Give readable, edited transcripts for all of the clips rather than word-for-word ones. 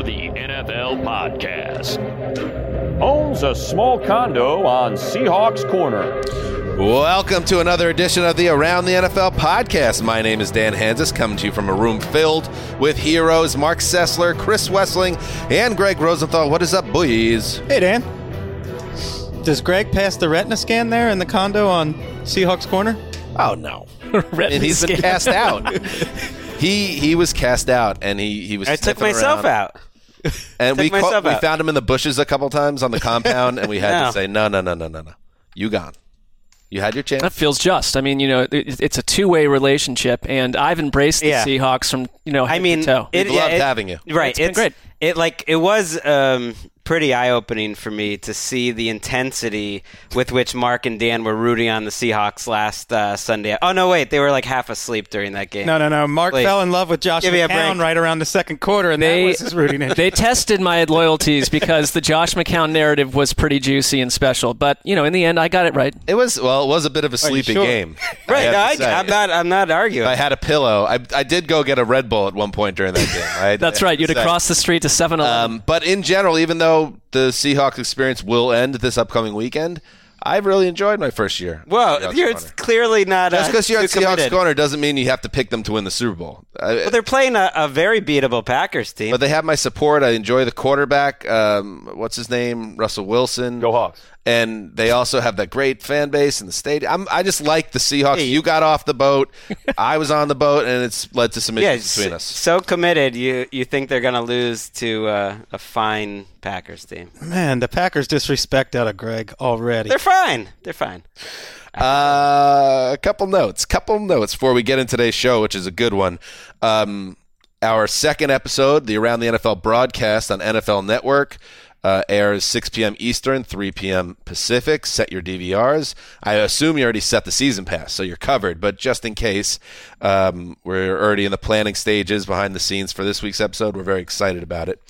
the NFL podcast. Owns a small condo on Seahawks Corner. Welcome to another edition of the Around the NFL podcast. My name is Dan Hansis, coming to you from a room filled with heroes, Mark Sessler, Chris Wessling, and Greg Rosenthal. What is up, boys? Hey, Dan. Does Greg pass the retina scan there in the condo on Seahawks Corner? Oh, no. And he's been cast out. He was cast out, and he was. I took myself out. And we found him in the bushes a couple times on the compound, and we had to say, no. You gone. You had your chance. That feels just. I mean, it's a two-way relationship, and I've embraced the Seahawks from, head to toe. We loved having you. Right. It's been great. It was pretty eye-opening for me to see the intensity with which Mark and Dan were rooting on the Seahawks last Sunday. Oh, no, wait. They were like half asleep during that game. No. Mark fell in love with Josh McCown right around the second quarter, and that was his rooting interest. They tested my loyalties because the Josh McCown narrative was pretty juicy and special. But, in the end, I got it right. It was a bit of a sleepy game. Right. I'm not arguing. I had a pillow. I did go get a Red Bull at one point during that game. That's right. You'd cross the street to 7-Eleven. But in general, even though the Seahawks experience will end this upcoming weekend, I've really enjoyed my first year. Well, you're clearly not. Just because you're at Seahawks committed. Corner doesn't mean you have to pick them to win the Super Bowl. Well, they're playing a very beatable Packers team. But they have my support. I enjoy the quarterback. What's his name? Russell Wilson. Go Hawks. And they also have that great fan base in the stadium. I just like the Seahawks. Hey. You got off the boat. I was on the boat, and it's led to some issues between us. So committed, you think they're going to lose to a fine Packers team. Man, the Packers disrespect out of Greg already. They're fine. A couple notes before we get into today's show, which is a good one. Our second episode, the Around the NFL broadcast on NFL Network, airs 6 p.m. Eastern, 3 p.m. Pacific. Set your DVRs. I assume you already set the season pass, so you're covered. But just in case, we're already in the planning stages behind the scenes for this week's episode. We're very excited about it.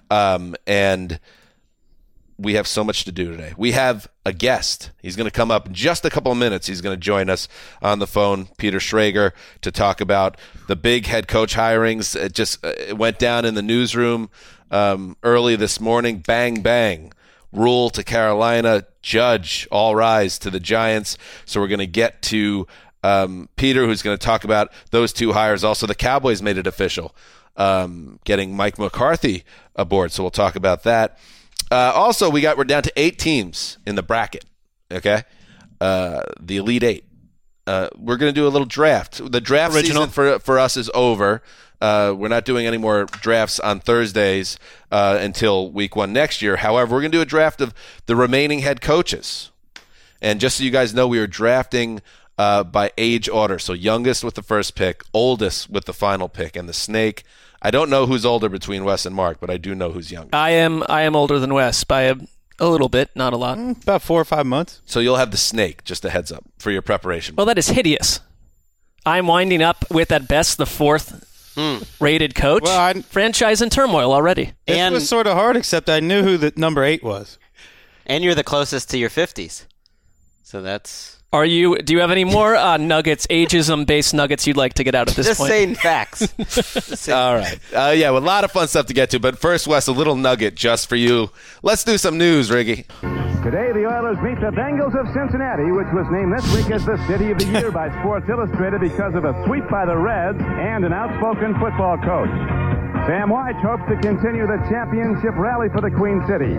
And we have so much to do today. We have a guest. He's going to come up in just a couple of minutes. He's going to join us on the phone, Peter Schrager, to talk about the big head coach hirings. It went down in the newsroom early this morning. Bang, bang. Rule to Carolina. Judge, all rise to the Giants. So we're going to get to Peter, who's going to talk about those two hires. Also, the Cowboys made it official, getting Mike McCarthy aboard. So we'll talk about that. Also, we're down to 8 teams in the bracket, okay? The Elite 8. We're going to do a little draft. The draft season for us is over. We're not doing any more drafts on Thursdays until week 1 next year. However, we're going to do a draft of the remaining head coaches. And just so you guys know, we are drafting by age order. So youngest with the first pick, oldest with the final pick, and the snake. I don't know who's older between Wes and Mark, but I do know who's younger. I am older than Wes by a little bit, not a lot. About 4 or 5 months. So you'll have the snake, just a heads up, for your preparation. Well, that is hideous. I'm winding up with, at best, the 4th rated coach. Well, franchise in turmoil already. It was sort of hard, except I knew who the number 8 was. And you're the closest to your 50s. So that's... Do you have any more nuggets, ageism-based nuggets you'd like to get out at this point? Just saying facts. All right. A lot of fun stuff to get to. But first, Wes, a little nugget just for you. Let's do some news, Riggy. Today, the Oilers meet the Bengals of Cincinnati, which was named this week as the City of the Year by Sports Illustrated because of a sweep by the Reds and an outspoken football coach. Sam White hopes to continue the championship rally for the Queen City.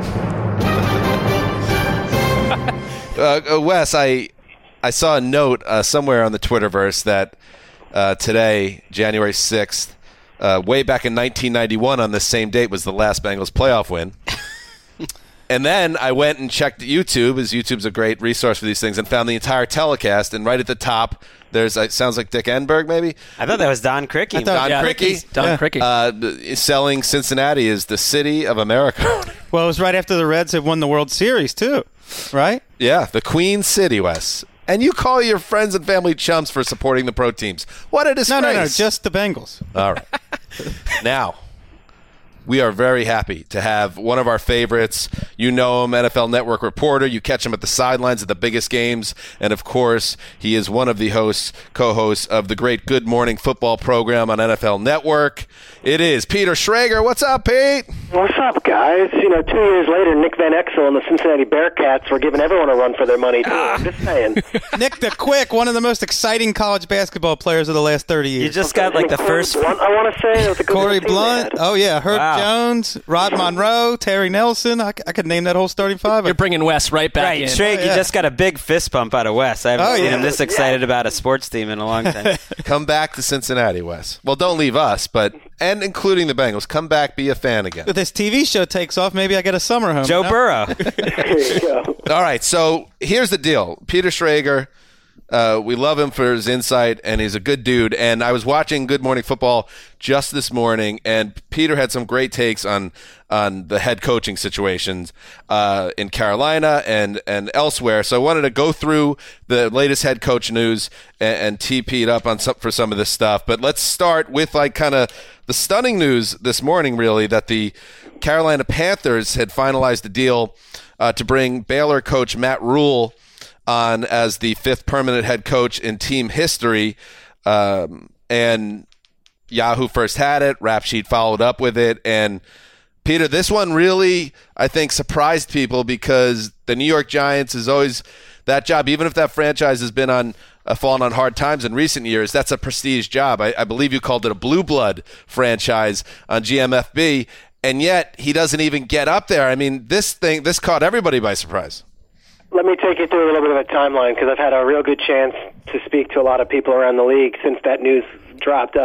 Wes, I saw a note somewhere on the Twitterverse that today, January 6th, way back in 1991 on this same date was the last Bengals playoff win. And then I went and checked YouTube, as YouTube's a great resource for these things, and found the entire telecast. And right at the top, there's it sounds like Dick Enberg, maybe? I thought that was Don Criqui. Don Criqui? Don Criqui. Selling Cincinnati as the city of America. Well, it was right after the Reds had won the World Series, too, right? Yeah, the Queen City, Wes. And you call your friends and family chumps for supporting the pro teams. What a disgrace. No, just the Bengals. All right. Now, we are very happy to have one of our favorites. You know him, NFL Network reporter. You catch him at the sidelines at the biggest games. And, of course, he is one of the co-hosts of the great Good Morning Football program on NFL Network. It is Peter Schrager. What's up, Pete? What's up, guys? 2 years later, Nick Van Exel and the Cincinnati Bearcats were giving everyone a run for their money, too. I'm just saying. Nick the Quick, one of the most exciting college basketball players of the last 30 years. You just got the first... Blunt, I want to say. It was a good Corey Blunt. Oh, yeah. Herb Jones, Rod Monroe, Terry Nelson. I could name that whole starting five. You're bringing Wes right back in. Straight, you just got a big fist bump out of Wes. I haven't seen him this excited about a sports team in a long time. Come back to Cincinnati, Wes. Well, don't leave us, and including the Bengals. Come back, be a fan again. If this TV show takes off, maybe I get a summer home. Joe Burrow. There you go. All right, so here's the deal. Peter Schrager, we love him for his insight, and he's a good dude. And I was watching Good Morning Football just this morning, and Peter had some great takes on the head coaching situations in Carolina and elsewhere. So I wanted to go through the latest head coach news and tee Pete up for some of this stuff. But let's start with kind of the stunning news this morning, really, that the Carolina Panthers had finalized a deal to bring Baylor coach Matt Rhule on as the 5th permanent head coach in team history. And Yahoo first had it. Rap Sheet followed up with it. And, Peter, this one really, I think, surprised people because the New York Giants is always that job. Even if that franchise has been fallen on hard times in recent years, that's a prestige job. I believe you called it a blue blood franchise on GMFB. And yet he doesn't even get up there. I mean, this caught everybody by surprise. Let me take you through a little bit of a timeline because I've had a real good chance to speak to a lot of people around the league since that news dropped.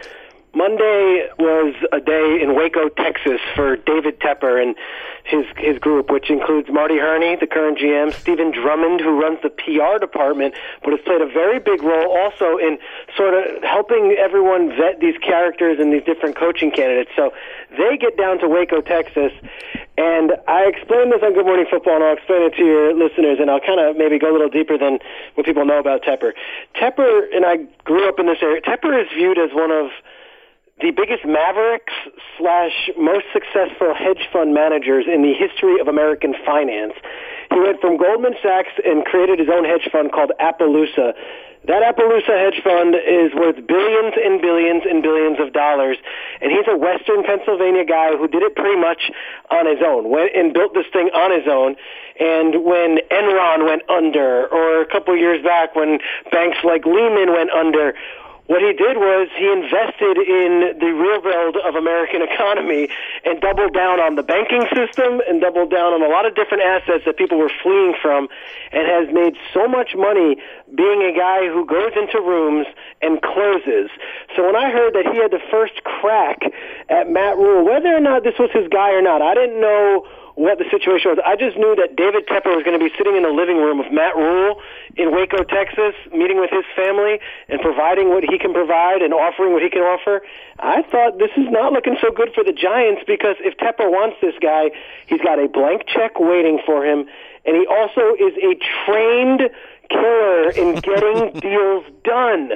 Monday was a day in Waco, Texas for David Tepper and his group, which includes Marty Herney, the current GM, Stephen Drummond, who runs the PR department, but has played a very big role also in sort of helping everyone vet these characters and these different coaching candidates. So they get down to Waco, Texas, and I explained this on Good Morning Football, and I'll explain it to your listeners, and I'll kind of maybe go a little deeper than what people know about Tepper. Tepper, and I grew up in this area, Tepper is viewed as one of the biggest mavericks / most successful hedge fund managers in the history of American finance. He went from Goldman Sachs and created his own hedge fund called Appaloosa. That Appaloosa hedge fund is worth billions and billions and billions of dollars, and he's a Western Pennsylvania guy who did it pretty much on his own, went and built this thing on his own. And when Enron went under, or a couple years back when banks like Lehman went under, what he did was he invested in the rebuild of American economy and doubled down on the banking system and doubled down on a lot of different assets that people were fleeing from, and has made so much money being a guy who goes into rooms and closes. So when I heard that he had the first crack at Matt Rhule, whether or not this was his guy or not, I didn't know what the situation was. I just knew that David Tepper was going to be sitting in the living room of Matt Rhule in Waco, Texas, meeting with his family and providing what he can provide and offering what he can offer. I thought this is not looking so good for the Giants because if Tepper wants this guy, he's got a blank check waiting for him, and he also is a trained killer in getting deals done.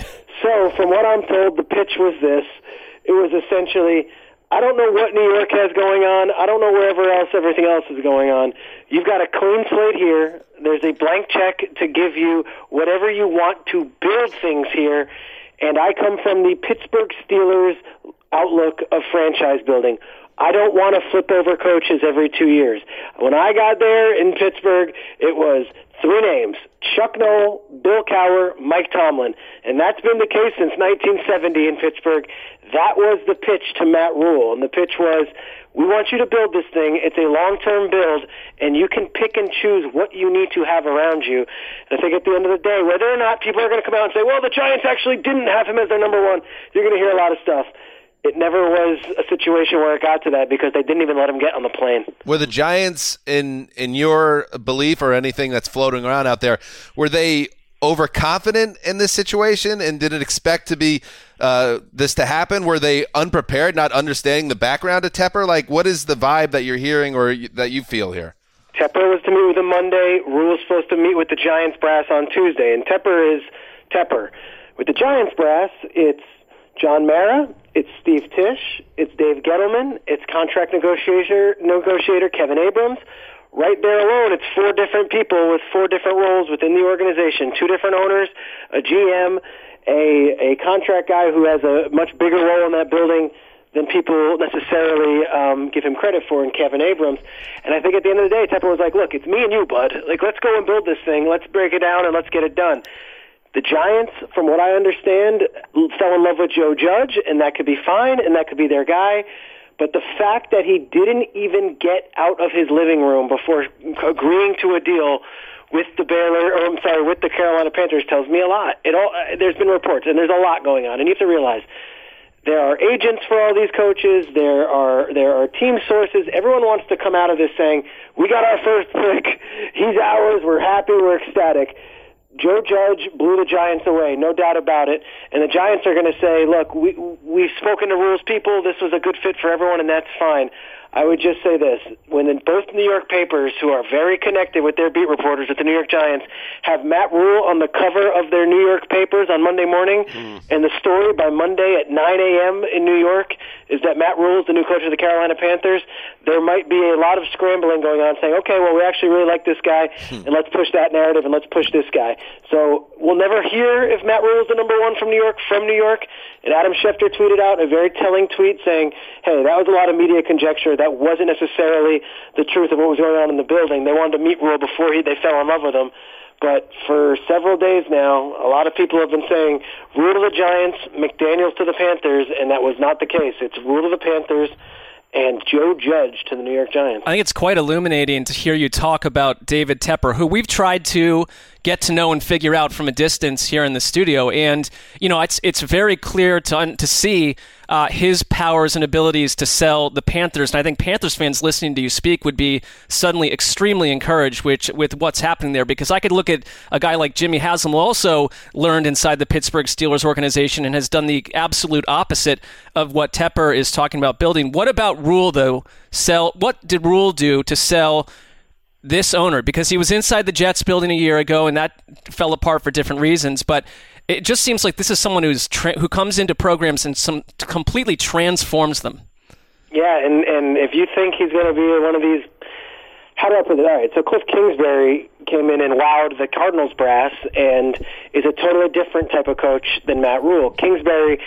So from what I'm told, the pitch was this. It was essentially, I don't know what New York has going on. I don't know wherever else everything else is going on. You've got a clean slate here. There's a blank check to give you whatever you want to build things here. And I come from the Pittsburgh Steelers outlook of franchise building. I don't want to flip over coaches every 2 years. When I got there in Pittsburgh, it was 3 names: Chuck Noll, Bill Cowher, Mike Tomlin. And that's been the case since 1970 in Pittsburgh. That was the pitch to Matt Rhule. And the pitch was, we want you to build this thing. It's a long-term build, and you can pick and choose what you need to have around you. And I think at the end of the day, whether or not people are going to come out and say, well, the Giants actually didn't have him as their number one, you're going to hear a lot of stuff. It never was a situation where it got to that because they didn't even let him get on the plane. Were the Giants, in your belief or anything that's floating around out there, were they overconfident in this situation and didn't expect to be this to happen? Were they unprepared, not understanding the background of Tepper? Like, what is the vibe that you're hearing or that you feel here? Tepper was to meet with him Monday. Rhule's supposed to meet with the Giants brass on Tuesday, and Tepper is Tepper. With the Giants brass, it's John Mara, it's Steve Tisch, it's Dave Gettleman, it's contract negotiator Kevin Abrams. Right there alone, it's 4 different people with 4 different roles within the organization, 2 different owners, a GM, a contract guy who has a much bigger role in that building than people necessarily give him credit for in Kevin Abrams. And I think at the end of the day, Tepper was like, look, it's me and you, bud. Like, let's go and build this thing. Let's break it down and let's get it done. The Giants, from what I understand, fell in love with Joe Judge, and that could be fine, and that could be their guy. But the fact that he didn't even get out of his living room before agreeing to a deal with the with the Carolina Panthers tells me a lot. There's been reports, and there's a lot going on, and you have to realize there are agents for all these coaches. There are team sources. Everyone wants to come out of this saying, "We got our first pick. He's ours. We're happy. We're ecstatic." Joe Judge blew the Giants away, no doubt about it. And the Giants are going to say, look, we've spoken to rules people. This was a good fit for everyone, and that's fine. I would just say this. When both New York papers, who are very connected with their beat reporters at the New York Giants, have Matt Rule on the cover of their New York papers on Monday morning, and the story by Monday at 9 a.m. in New York is that Matt Rule is the new coach of the Carolina Panthers, there might be a lot of scrambling going on saying, okay, well, we actually really like this guy, and let's push that narrative, and let's push this guy. So we'll never hear if Matt Rule is the number one from New York. And Adam Schefter tweeted out a very telling tweet saying, hey, that was a lot of media conjecture. That wasn't necessarily the truth of what was going on in the building. They wanted to meet Rule before they fell in love with him. But for several days now, a lot of people have been saying Rule to the Giants, McDaniels to the Panthers, and that was not the case. It's Rule to the Panthers and Joe Judge to the New York Giants. I think it's quite illuminating to hear you talk about David Tepper, who we've tried to get to know and figure out from a distance here in the studio. And, you know, it's very clear to see his powers and abilities to sell the Panthers. And I think Panthers fans listening to you speak would be suddenly extremely encouraged with what's happening there, because I could look at a guy like Jimmy Haslam, who also learned inside the Pittsburgh Steelers organization and has done the absolute opposite of what Tepper is talking about building. What about Rule, though? What did Rule do to sell this owner? Because he was inside the Jets building a year ago, and that fell apart for different reasons. But it just seems like this is someone who comes into programs and completely transforms them. Yeah, and if you think he's going to be one of these, how do I put it? All right, so Cliff Kingsbury came in and wowed the Cardinals brass and is a totally different type of coach than Matt Rule. Kingsbury,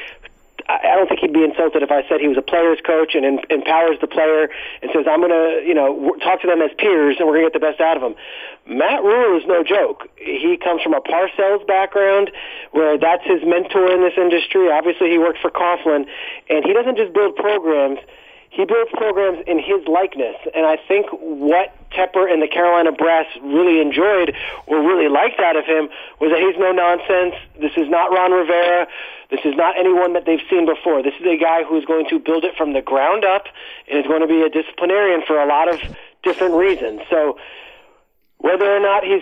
I don't think he'd be insulted if I said he was a player's coach and empowers the player and says, I'm going to, talk to them as peers and we're going to get the best out of them. Matt Rule is no joke. He comes from a Parcells background where that's his mentor in this industry. Obviously, he worked for Coughlin, and he doesn't just build programs. He builds programs in his likeness, and I think what Tepper and the Carolina brass really enjoyed or really liked out of him was that he's no nonsense. This is not Ron Rivera. This is not anyone that they've seen before. This is a guy who's going to build it from the ground up and is going to be a disciplinarian for a lot of different reasons. So whether or not he's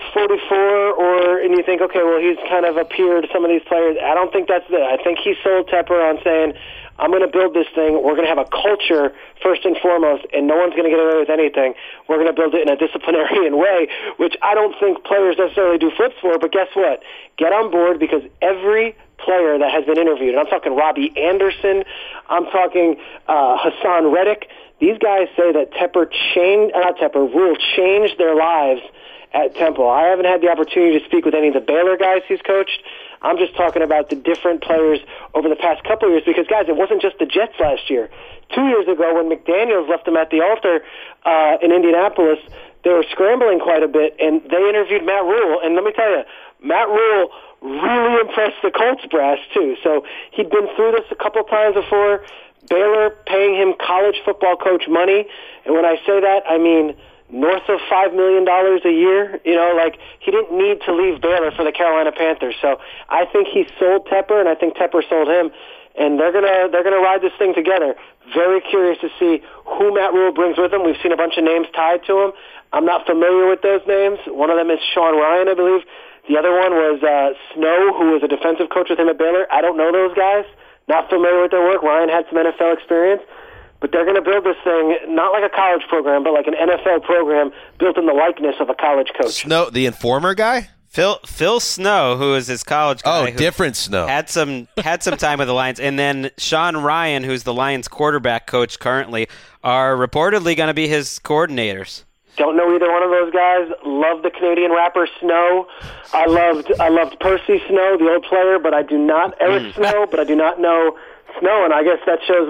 44 and you think, okay, well, he's kind of a peer to some of these players, I don't think that's it. I think he sold Tepper on saying, I'm going to build this thing. We're going to have a culture first and foremost, and no one's going to get away with anything. We're going to build it in a disciplinarian way, which I don't think players necessarily do flips for, but guess what? Get on board, because every player that has been interviewed, and I'm talking Robbie Anderson, I'm talking Hassan Reddick, these guys say that Rule changed their lives at Temple. I haven't had the opportunity to speak with any of the Baylor guys he's coached. I'm just talking about the different players over the past couple of years, because, guys, it wasn't just the Jets last year. 2 years ago, when McDaniels left them at the altar in Indianapolis, they were scrambling quite a bit, and they interviewed Matt Rule. And let me tell you, Matt Rule really impressed the Colts brass, too. So he'd been through this a couple times before. Baylor paying him college football coach money, and when I say that, I mean north of $5 million a year. He didn't need to leave Baylor for the Carolina Panthers. So I think he sold Tepper, and I think Tepper sold him, and they're gonna ride this thing together. Very curious to see who Matt Rule brings with him. We've seen a bunch of names tied to him. I'm not familiar with those names. One of them is Sean Ryan, I believe. The other one was Snow, who was a defensive coach with him at Baylor. I don't know those guys. Not familiar with their work. Ryan had some NFL experience. But they're going to build this thing not like a college program, but like an NFL program built in the likeness of a college coach. Snow, the Informer guy? Phil Snow, who is his college guy. Different Snow. Had some time with the Lions. And then Sean Ryan, who's the Lions quarterback coach currently, are reportedly going to be his coordinators. Don't know either one of those guys. Love the Canadian rapper Snow. I loved Percy Snow, the old player, but I do not Eric Snow, but I do not know Snow, and I guess that shows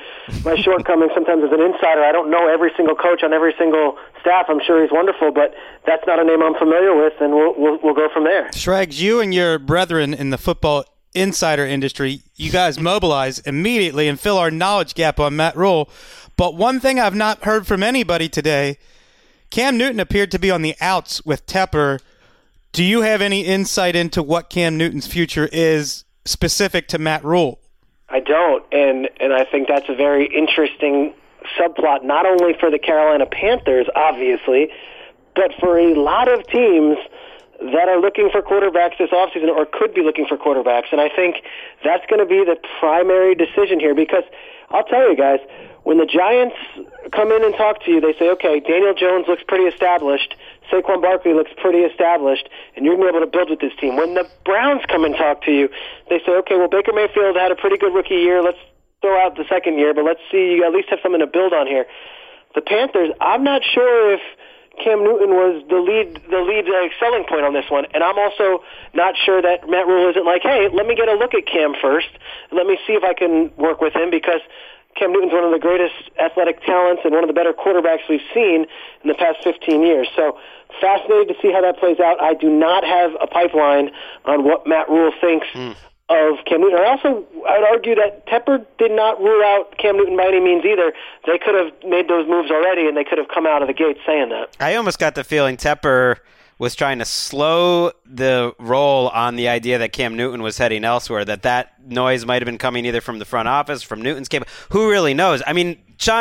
my shortcomings sometimes as an insider. I don't know every single coach on every single staff. I'm sure he's wonderful, but that's not a name I'm familiar with, and we'll go from there. Schrags, you and your brethren in the football insider industry, you guys mobilize immediately and fill our knowledge gap on Matt Rule. But one thing I've not heard from anybody today, Cam Newton appeared to be on the outs with Tepper. Do you have any insight into what Cam Newton's future is specific to Matt Rule? I don't, and I think that's a very interesting subplot, not only for the Carolina Panthers, obviously, but for a lot of teams that are looking for quarterbacks this offseason or could be looking for quarterbacks. And I think that's going to be the primary decision here because I'll tell you guys, when the Giants come in and talk to you, they say, okay, Daniel Jones looks pretty established, Saquon Barkley looks pretty established, and you're going to be able to build with this team. When the Browns come and talk to you, they say, okay, well, Baker Mayfield had a pretty good rookie year. Let's throw out the second year, but let's see, you at least have something to build on here. The Panthers, I'm not sure if Cam Newton was the lead selling point on this one, and I'm also not sure that Matt Rule isn't like, hey, let me get a look at Cam first, and let me see if I can work with him, because Cam Newton's one of the greatest athletic talents and one of the better quarterbacks we've seen in the past 15 years. So fascinated to see how that plays out. I do not have a pipeline on what Matt Rule thinks of Cam Newton. I would argue that Tepper did not rule out Cam Newton by any means either. They could have made those moves already, and they could have come out of the gate saying that. I almost got the feeling Tepper was trying to slow the roll on the idea that Cam Newton was heading elsewhere, that noise might have been coming either from the front office, from Newton's camp. Who really knows? I mean,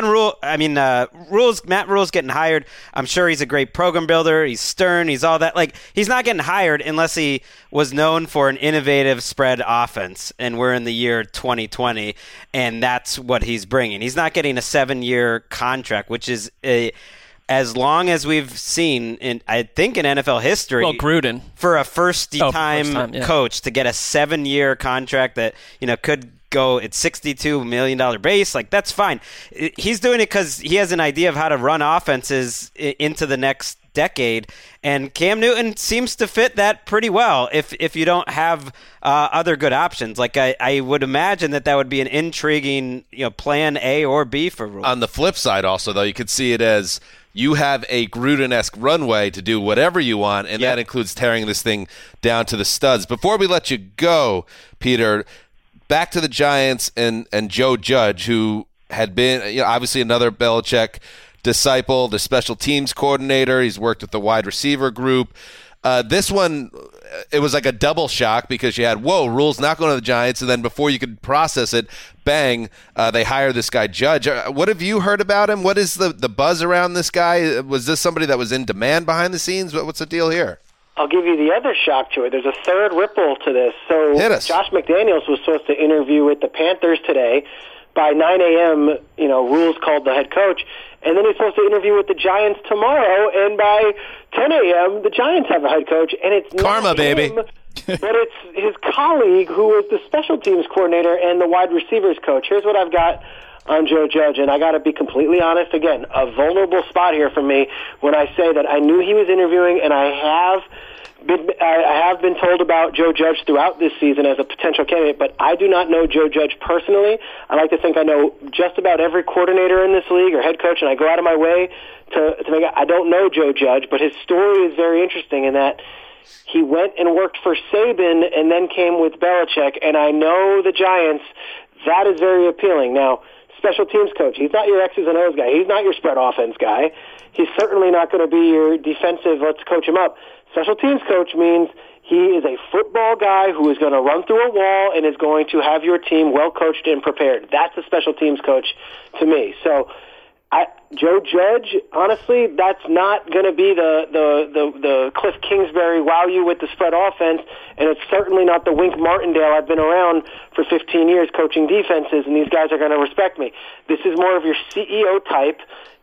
Matt Rule's getting hired. I'm sure he's a great program builder. He's stern. He's all that. Like, he's not getting hired unless he was known for an innovative spread offense, and we're in the year 2020, and that's what he's bringing. He's not getting a 7-year contract, which is as long as we've seen in NFL history. Well, Gruden. For a first-time coach to get a 7-year contract that, could go at $62 million base, like, that's fine. He's doing it because he has an idea of how to run offenses into the next decade, and Cam Newton seems to fit that pretty well if you don't have other good options. Like, I would imagine that would be an intriguing plan A or B for Rule. On the flip side also, though, you could see it as you have a Gruden-esque runway to do whatever you want, and that includes tearing this thing down to the studs. Before we let you go, Peter, back to the Giants and Joe Judge, who had been obviously another Belichick disciple, the special teams coordinator. He's worked with the wide receiver group. This one, it was like a double shock because you had, Rule's not going to the Giants, and then before you could process it, bang, they hire this guy Judge. What have you heard about him? What is the buzz around this guy? Was this somebody that was in demand behind the scenes? What's the deal here? I'll give you the other shock to it. There's a third ripple to this. So Josh McDaniels was supposed to interview with the Panthers today. By 9 a.m., Rule's called the head coach, and then he's supposed to interview with the Giants tomorrow, and by 10 a.m., the Giants have a head coach, and it's karma, not baby. him, but it's his colleague who is the special teams coordinator and the wide receivers coach. Here's what I've got on Joe Judge, and I got to be completely honest, again, a vulnerable spot here for me when I say that I knew he was interviewing, and I have been told about Joe Judge throughout this season as a potential candidate, but I do not know Joe Judge personally. I like to think I know just about every coordinator in this league or head coach, and I go out of my way to make I don't know Joe Judge, but his story is very interesting in that he went and worked for Saban and then came with Belichick, and I know the Giants, that is very appealing. Now, special teams coach, he's not your X's and O's guy. He's not your spread offense guy. He's certainly not going to be your defensive, let's coach him up. Special teams coach means he is a football guy who is going to run through a wall and is going to have your team well coached and prepared. That's a special teams coach to me. So Joe Judge, honestly, that's not going to be the Cliff Kingsbury wow you with the spread offense, and it's certainly not the Wink Martindale. I've been around for 15 years coaching defenses, and these guys are going to respect me. This is more of your CEO type.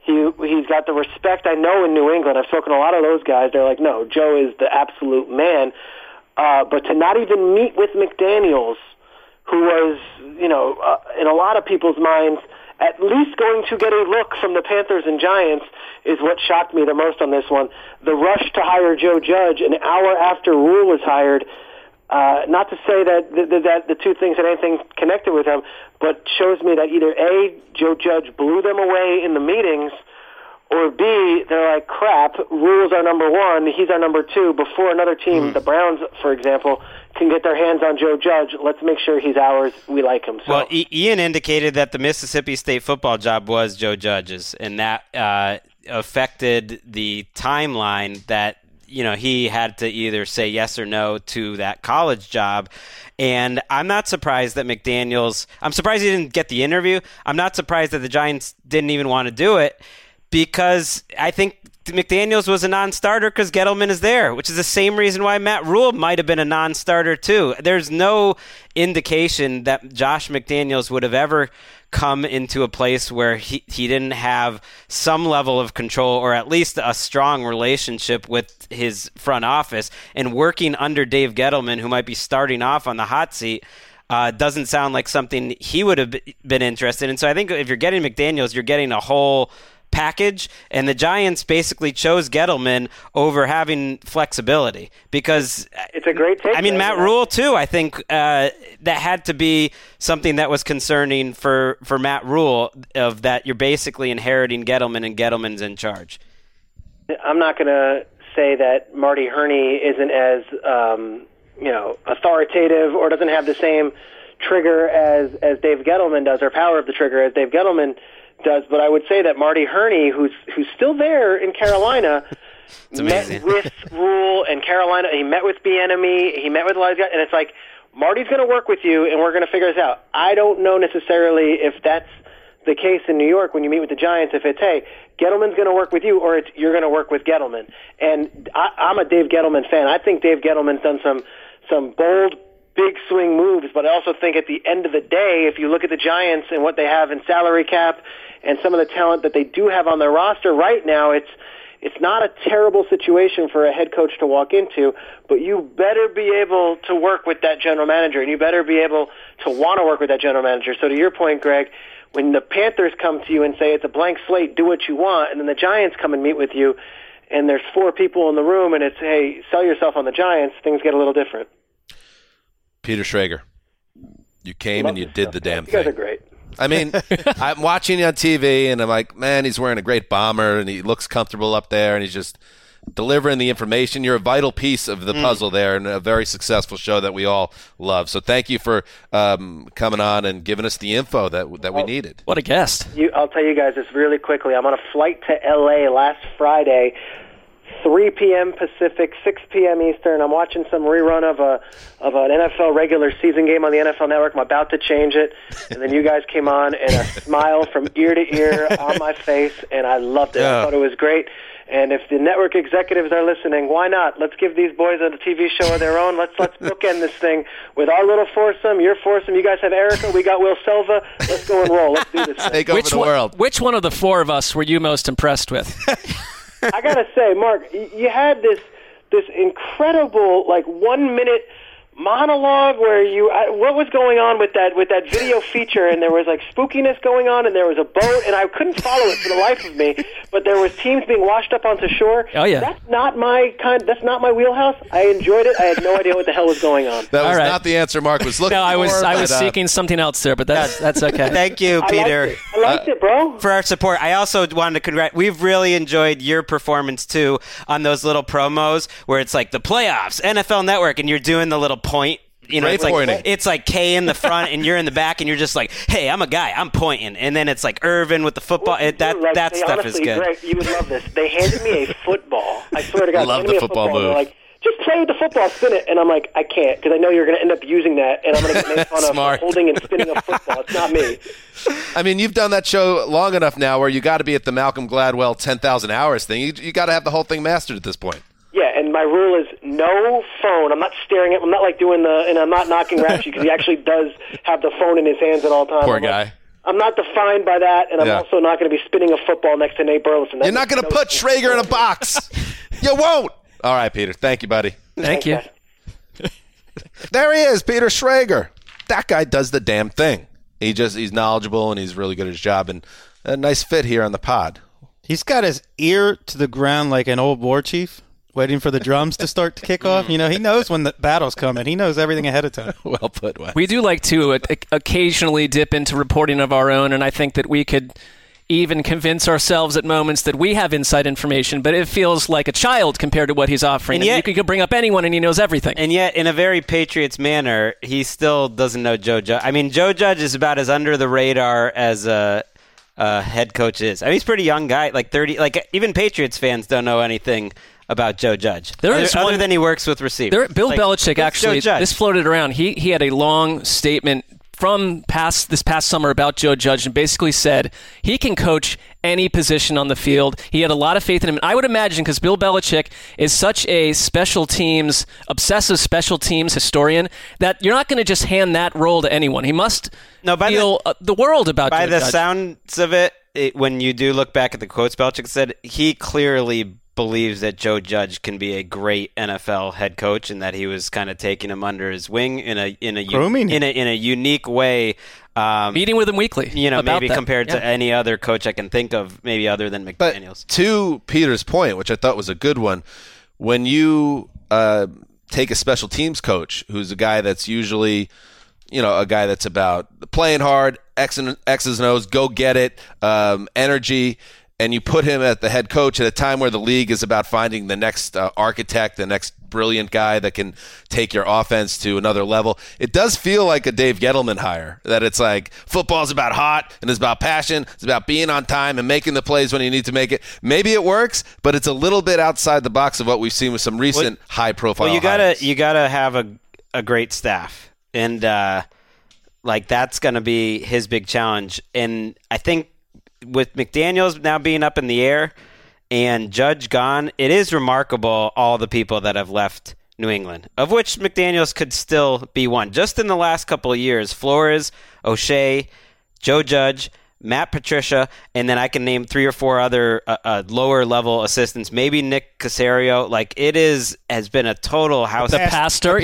He's got the respect I know in New England. I've spoken to a lot of those guys. They're like, no, Joe is the absolute man. But to not even meet with McDaniels, who was, in a lot of people's minds, at least going to get a look from the Panthers and Giants, is what shocked me the most on this one. The rush to hire Joe Judge an hour after Rule was hired, not to say that the two things had anything connected with them, but shows me that either A, Joe Judge blew them away in the meetings, or B, they're like, crap, Rule's our number one, he's our number two, before another team, the Browns, for example, can get their hands on Joe Judge. Let's make sure he's ours. We like him. So. Well, Ian indicated that the Mississippi State football job was Joe Judge's, and that affected the timeline that he had to either say yes or no to that college job. And I'm not surprised that I'm surprised he didn't get the interview. I'm not surprised that the Giants didn't even want to do it, because I think McDaniels was a non-starter because Gettleman is there, which is the same reason why Matt Rule might have been a non-starter too. There's no indication that Josh McDaniels would have ever come into a place where he didn't have some level of control, or at least a strong relationship with his front office. And working under Dave Gettleman, who might be starting off on the hot seat, doesn't sound like something he would have been interested in. So I think if you're getting McDaniels, you're getting a whole package, and the Giants basically chose Gettleman over having flexibility, because it's a great take. I mean, Matt Rule too. I think that had to be something that was concerning for Matt Rule, of that you're basically inheriting Gettleman and Gettleman's in charge. I'm not going to say that Marty Herney isn't as authoritative or doesn't have the same trigger as Dave Gettleman does, or power of the trigger as Dave Gettleman does, but I would say that Marty Herney, who's still there in Carolina, met with Rule and Carolina. He met with Bieniemy. He met with a lot of guys, and it's like, Marty's going to work with you, and we're going to figure this out. I don't know necessarily if that's the case in New York when you meet with the Giants, if it's, hey, Gettleman's going to work with you, or it's you're going to work with Gettleman. And I'm a Dave Gettleman fan. I think Dave Gettleman's done some bold, big swing moves, but I also think at the end of the day, if you look at the Giants and what they have in salary cap and some of the talent that they do have on their roster right now, it's not a terrible situation for a head coach to walk into, but you better be able to work with that general manager, and you better be able to want to work with that general manager. So to your point, Greg, when the Panthers come to you and say it's a blank slate, do what you want, and then the Giants come and meet with you, and there's 4 people in the room, and it's, hey, sell yourself on the Giants, things get a little different. Peter Schrager, you came and you did the damn thing. You guys are great. I mean, I'm watching you on TV, and I'm like, man, he's wearing a great bomber, and he looks comfortable up there, and he's just delivering the information. You're a vital piece of the puzzle there, and a very successful show that we all love. So thank you for coming on and giving us the info that we needed. What a guest. I'll tell you guys this really quickly. I'm on a flight to L.A. last Friday, 3 p.m. Pacific, 6 p.m. Eastern. I'm watching some rerun of an NFL regular season game on the NFL Network. I'm about to change it, and then you guys came on, and a smile from ear to ear on my face, and I loved it. I thought it was great. And if the network executives are listening, why not? Let's give these boys a TV show of their own. Let's bookend this thing with our little foursome, your foursome. You guys have Erica. We got Will Silva. Let's go and roll. Let's do this thing. Take over the world. Which one of the 4 of us were you most impressed with? I gotta say, Mark, you had this incredible 1 minute monologue where what was going on with that video feature, and there was spookiness going on, and there was a boat, and I couldn't follow it for the life of me, but there was teams being washed up onto shore. Oh yeah, that's not my wheelhouse. I enjoyed it. I had no idea what the hell was going on. That was not the answer Mark was looking for. No, I was seeking something else there, but that's okay. Thank you, Peter. I liked it, bro. For our support. I also wanted to congratulate. We've really enjoyed your performance too on those little promos where it's like the playoffs, NFL Network, and you're doing the little point. It's like K in the front and you're in the back, and you're just like, hey, I'm a guy, I'm pointing. And then it's like Irvin with the football. That stuff is good. Greg, you would love this. They handed me a football. I swear to God. Love the football move. They're like, just play with the football, spin it. And I'm like, I can't, because I know you're going to end up using that, and I'm going to get made fun of holding and spinning a football. It's not me. I mean, you've done that show long enough now where you got to be at the Malcolm Gladwell 10,000 hours thing. You got to have the whole thing mastered at this point. Yeah, and my rule is no phone. I'm not staring at. I'm not doing and I'm not knocking Rapshi because he actually does have the phone in his hands at all times. Poor guy. I'm not defined by that, and I'm also not going to be spinning a football next to Nate Burleson. You're not going to put Schrager in a box. You won't. All right, Peter. Thank you, buddy. Thank you. There he is, Peter Schrager. That guy does the damn thing. He's knowledgeable, and he's really good at his job, and a nice fit here on the pod. He's got his ear to the ground like an old war chief, waiting for the drums to start to kick off. He knows when the battle's coming. He knows everything ahead of time. Well put, Wes. We do like to occasionally dip into reporting of our own, and I think that we could even convince ourselves at moments that we have inside information, but it feels like a child compared to what he's offering. And yet, you could bring up anyone and he knows everything. And yet, in a very Patriots manner, he still doesn't know Joe Judge. I mean, Joe Judge is about as under the radar as a head coach is. I mean, he's a pretty young guy, like 30. Like, even Patriots fans don't know anything about Joe Judge, other than he works with receivers. Bill Belichick, actually, this floated around. He had a long statement from this past summer about Joe Judge and basically said he can coach any position on the field. He had a lot of faith in him. And I would imagine, because Bill Belichick is such a obsessive special teams historian, that you're not going to just hand that role to anyone. He must feel the world about Joe Judge. By the sounds of it, when you do look back at the quotes Belichick said, he clearly believes that Joe Judge can be a great NFL head coach, and that he was kind of taking him under his wing in a unique way. Meeting with him weekly, maybe compared to any other coach I can think of, maybe other than McDaniels. But to Peter's point, which I thought was a good one, when you take a special teams coach who's a guy that's usually, a guy that's about playing hard, X's and O's, go get it, energy, and you put him at the head coach at a time where the league is about finding the next architect, the next brilliant guy that can take your offense to another level. It does feel like a Dave Gettleman hire, that it's like football's about hot and it's about passion. It's about being on time and making the plays when you need to make it. Maybe it works, but it's a little bit outside the box of what we've seen with some recent high-profile hires. You gotta have a great staff, and that's going to be his big challenge. And I think with McDaniels now being up in the air and Judge gone, it is remarkable all the people that have left New England, of which McDaniels could still be one. Just in the last couple of years, Flores, O'Shea, Joe Judge, Matt Patricia, and then I can name 3 or 4 other lower-level assistants, maybe Nick Caserio. Like, has been a total house. The pastor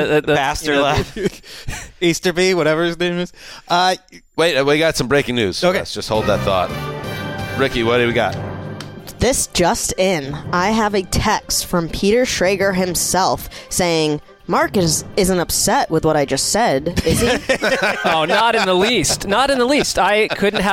left. Easterby, whatever his name is. Wait, we got some breaking news. Okay. Let's just hold that thought. Ricky, what do we got? This just in. I have a text from Peter Schrager himself saying, Mark isn't upset with what I just said, is he? Oh, not in the least. Not in the least. I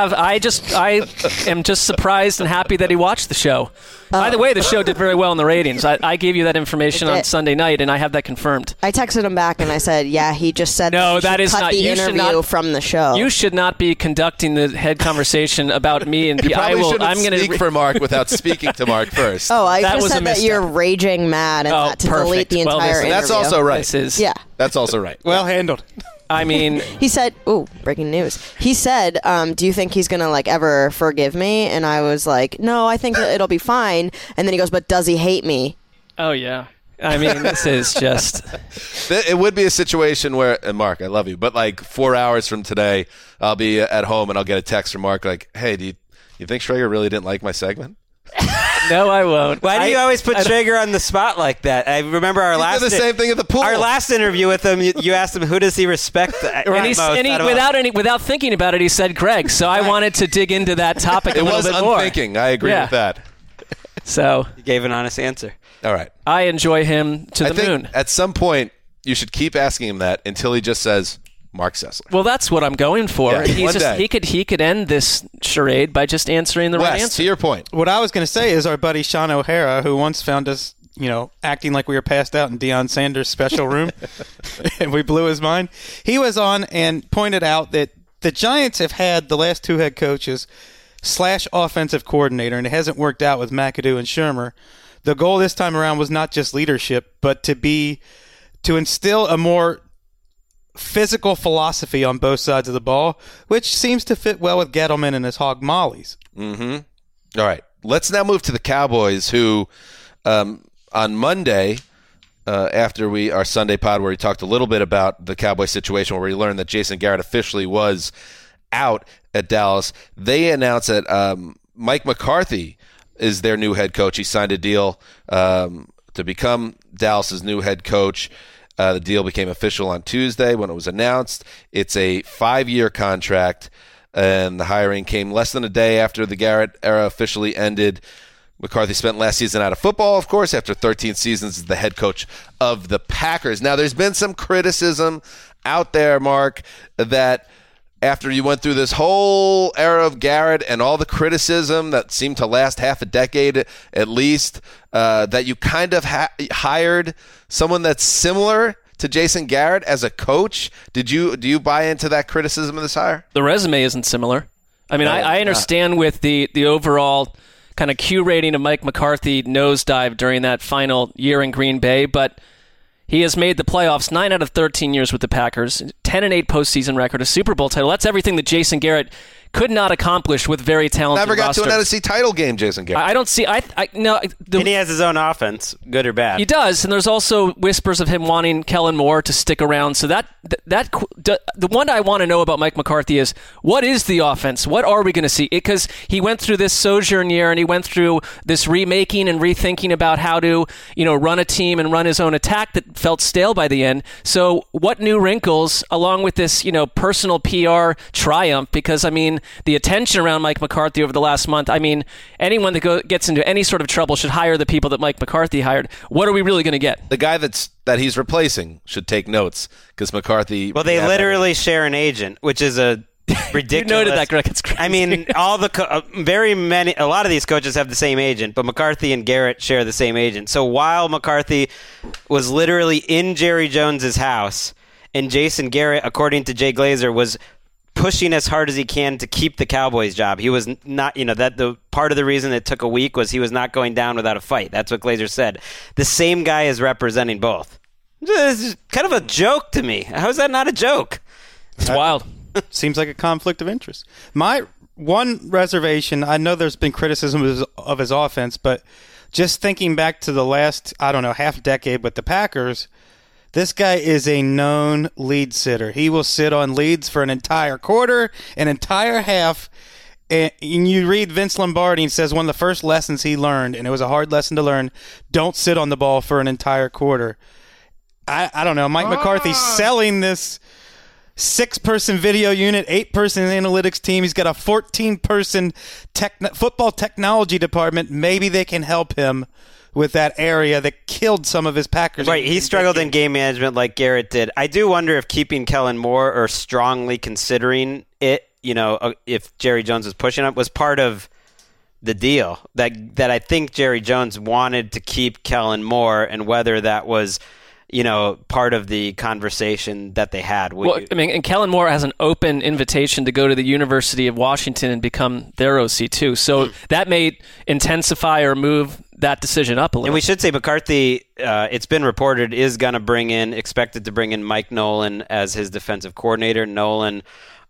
am just surprised and happy that he watched the show. By the way, the show did very well in the ratings. I gave you that information on Sunday night, and I have that confirmed. I texted him back, and I said, yeah, he just said that is cut not the interview from the show. You should not be conducting the head conversation about me. And you probably shouldn't speak for Mark without speaking to Mark first. Oh, I just said that you're raging mad and that to delete the entire interview. That's also right. That's also right. Well handled. I mean, he said, breaking news. He said, do you think he's going to ever forgive me? And I was like, no, I think it'll be fine. And then he goes, but does he hate me? Oh, yeah. I mean, this is just... It would be a situation where, and Mark, I love you, but 4 hours from today, I'll be at home and I'll get a text from Mark like, hey, do you think Schrager really didn't like my segment? No, I won't. Why do you always put Schrager on the spot like that? I remember did the same thing at the pool. Our last interview with him, you asked him who does he respect. Without thinking about it, he said Greg. So I wanted to dig into that topic a little bit more. It was unthinking. I agree with that. So you gave an honest answer. All right. I enjoy him to the moon. At some point, you should keep asking him that until he just says Mark Sessler. Well, that's what I'm going for. Yeah, he could end this charade by just answering the right answer. To your point. What I was going to say is our buddy Sean O'Hara, who once found us, acting like we were passed out in Deion Sanders' special room, and we blew his mind. He was on and pointed out that the Giants have had the last 2 head coaches / offensive coordinator, and it hasn't worked out with McAdoo and Shermer. The goal this time around was not just leadership, but to instill a more physical philosophy on both sides of the ball, which seems to fit well with Gettleman and his hog mollies. Mm-hmm. All right. Let's now move to the Cowboys, who on Monday, after our Sunday pod where we talked a little bit about the Cowboys situation, where we learned that Jason Garrett officially was out, at Dallas. They announced that Mike McCarthy is their new head coach. He signed a deal to become Dallas's new head coach. The deal became official on Tuesday when it was announced. It's a 5-year contract, and the hiring came less than a day after the Garrett era officially ended. McCarthy spent last season out of football, of course, after 13 seasons as the head coach of the Packers. Now, there's been some criticism out there, Mark, that after you went through this whole era of Garrett and all the criticism that seemed to last half a decade at least, that you kind of hired someone that's similar to Jason Garrett as a coach. Do you buy into that criticism of this hire? The resume isn't similar. I mean, I understand with the overall kind of Q rating of Mike McCarthy nosedive during that final year in Green Bay, but he has made the playoffs 9 out of 13 years with the Packers, 10-8 postseason record, a Super Bowl title. That's everything that Jason Garrett could not accomplish with very talented Never got roster. to an NFC title game, Jason Garrett. I don't see. No. And he has his own offense, good or bad. He does, and there's also whispers of him wanting Kellen Moore to stick around. So the one I want to know about Mike McCarthy is, what is the offense? What are we going to see? Because he went through this sojourn year, and he went through this remaking and rethinking about how to run a team and run his own attack that felt stale by the end. So what new wrinkles, along with this personal PR triumph? Because the attention around Mike McCarthy over the last month, anyone that gets into any sort of trouble should hire the people that Mike McCarthy hired. What are we really going to get? The guy that he's replacing should take notes, because McCarthy... Well, they literally share an agent, which is a ridiculous... You noted that, Greg. It's crazy. A lot of these coaches have the same agent, but McCarthy and Garrett share the same agent. So while McCarthy was literally in Jerry Jones's house, and Jason Garrett, according to Jay Glazer, was pushing as hard as he can to keep the Cowboys job. He was not, that the part of the reason it took a week was he was not going down without a fight. That's what Glazer said. The same guy is representing both. This is kind of a joke to me. How is that not a joke? It's wild. Seems like a conflict of interest. My one reservation, I know there's been criticism of his offense, but just thinking back to the last, half decade with the Packers, this guy is a known lead sitter. He will sit on leads for an entire quarter, an entire half. And you read Vince Lombardi, and says one of the first lessons he learned, and it was a hard lesson to learn, don't sit on the ball for an entire quarter. I don't know. Mike McCarthy's selling this 6-person video unit, 8-person analytics team. He's got a 14-person football technology department. Maybe they can help him with that area that killed some of his Packers. Right, he struggled in game management like Garrett did. I do wonder if keeping Kellen Moore, or strongly considering it, if Jerry Jones was pushing up, was part of the deal. That I think Jerry Jones wanted to keep Kellen Moore, and whether that was part of the conversation that they had. And Kellen Moore has an open invitation to go to the University of Washington and become their OC too. So that may intensify or move that decision up a little. And we should say McCarthy, it's been reported, is going to expected to bring in Mike Nolan as his defensive coordinator. Nolan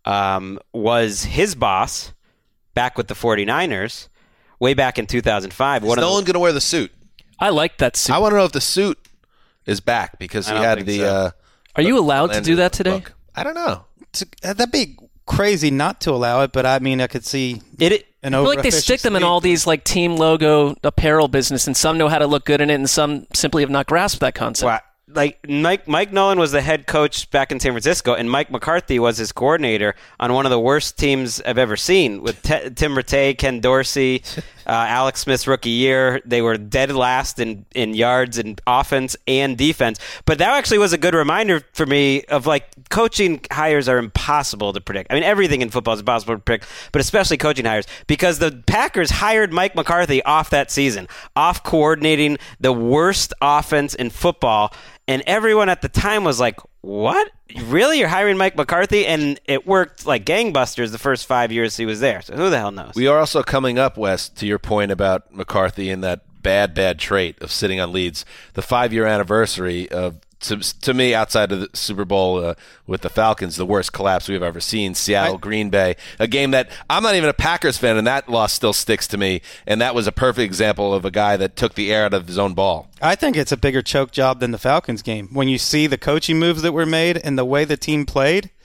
was his boss back with the 49ers way back in 2005. Is Nolan going to wear the suit? I like that suit. I want to know if the suit is back, because he had the... So. Are you allowed to do that today? Book. I don't know. That'd be crazy not to allow it, but I could see it. I feel like they stick them in all these team logo apparel business, and some know how to look good in it, and some simply have not grasped that concept. Wow. Mike Nolan was the head coach back in San Francisco, and Mike McCarthy was his coordinator on one of the worst teams I've ever seen, with Tim Rattay, Ken Dorsey, Alex Smith's rookie year. They were dead last in yards and offense and defense. But that actually was a good reminder for me of coaching hires are impossible to predict. Everything in football is impossible to predict, but especially coaching hires, because the Packers hired Mike McCarthy off that season, off coordinating the worst offense in football. And everyone at the time was like, what? Really? You're hiring Mike McCarthy? And it worked like gangbusters the first 5 years he was there. So who the hell knows? We are also coming up, Wes, to your point about McCarthy and that bad trait of sitting on leads. The 5-year anniversary of, to me, outside of the Super Bowl with the Falcons, the worst collapse we've ever seen. Seattle, Green Bay, a game that I'm not even a Packers fan, and that loss still sticks to me. And that was a perfect example of a guy that took the air out of his own ball. I think it's a bigger choke job than the Falcons game. When you see the coaching moves that were made and the way the team played,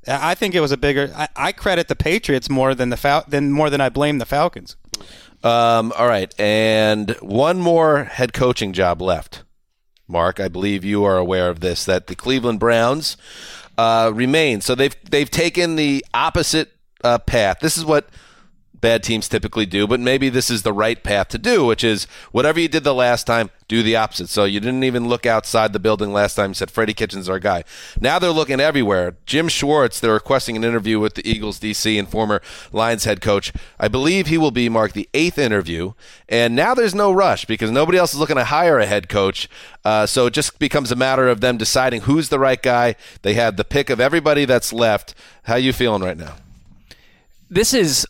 I think it was a bigger. I credit the Patriots more than I blame the Falcons. All right, and one more head coaching job left. Mark, I believe you are aware of this, that the Cleveland Browns remain. So they've taken the opposite path. This is what bad teams typically do, but maybe this is the right path to do, which is whatever you did the last time, do the opposite. So you didn't even look outside the building last time. You said Freddie Kitchens our guy. Now they're looking everywhere. Jim Schwartz, they're requesting an interview with the Eagles DC and former Lions head coach. I believe he will be, Mark, the 8th interview. And now there's no rush because nobody else is looking to hire a head coach. So it just becomes a matter of them deciding who's the right guy. They have the pick of everybody that's left. How you feeling right now? This is,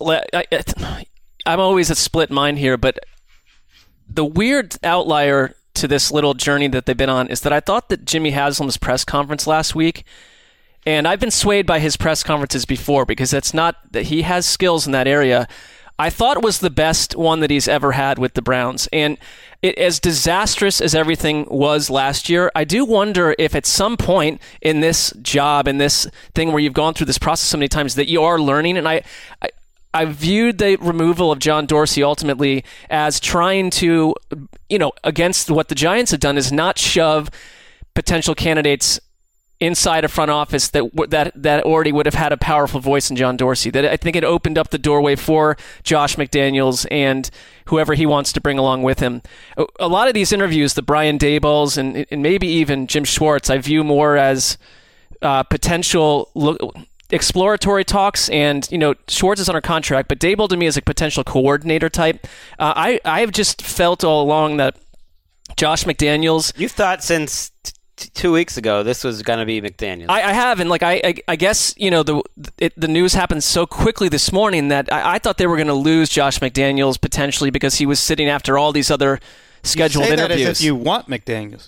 I'm always a split mind here, but the weird outlier to this little journey that they've been on is that I thought that Jimmy Haslam's press conference last week, and I've been swayed by his press conferences before because it's not that he has skills in that area. I thought it was the best one that he's ever had with the Browns. And as disastrous as everything was last year, I do wonder if at some point in this job, in this thing where you've gone through this process so many times, that you are learning. And I viewed the removal of John Dorsey ultimately as trying to, against what the Giants have done, is not shove potential candidates inside a front office that already would have had a powerful voice in John Dorsey. That I think it opened up the doorway for Josh McDaniels and whoever he wants to bring along with him. A lot of these interviews, the Brian Dabolls and maybe even Jim Schwartz, I view more as potential exploratory talks. And Schwartz is under contract, but Daboll to me is a potential coordinator type. I've just felt all along that Josh McDaniels. You thought since 2 weeks ago this was going to be McDaniels. I have, and I guess the news happened so quickly this morning that I thought they were going to lose Josh McDaniels potentially because he was sitting after all these other scheduled interviews. That as if you want McDaniels.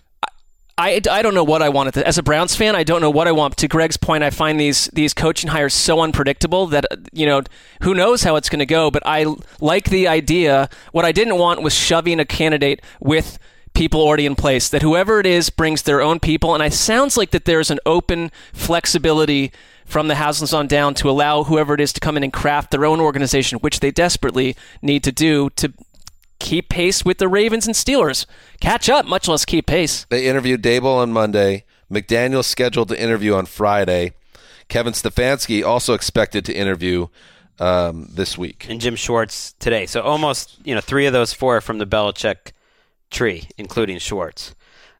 I don't know what I want. As a Browns fan, I don't know what I want. To Greg's point, I find these coaching hires so unpredictable that who knows how it's going to go. But I like the idea. What I didn't want was shoving a candidate with people already in place, that whoever it is brings their own people. And it sounds like that there's an open flexibility from the Haslams on down to allow whoever it is to come in and craft their own organization, which they desperately need to do to keep pace with the Ravens and Steelers. Catch up, much less keep pace. They interviewed Daboll on Monday. McDaniels scheduled to interview on Friday. Kevin Stefanski also expected to interview this week. And Jim Schwartz today. So almost 3 of those 4 from the Belichick tree, including Schwartz.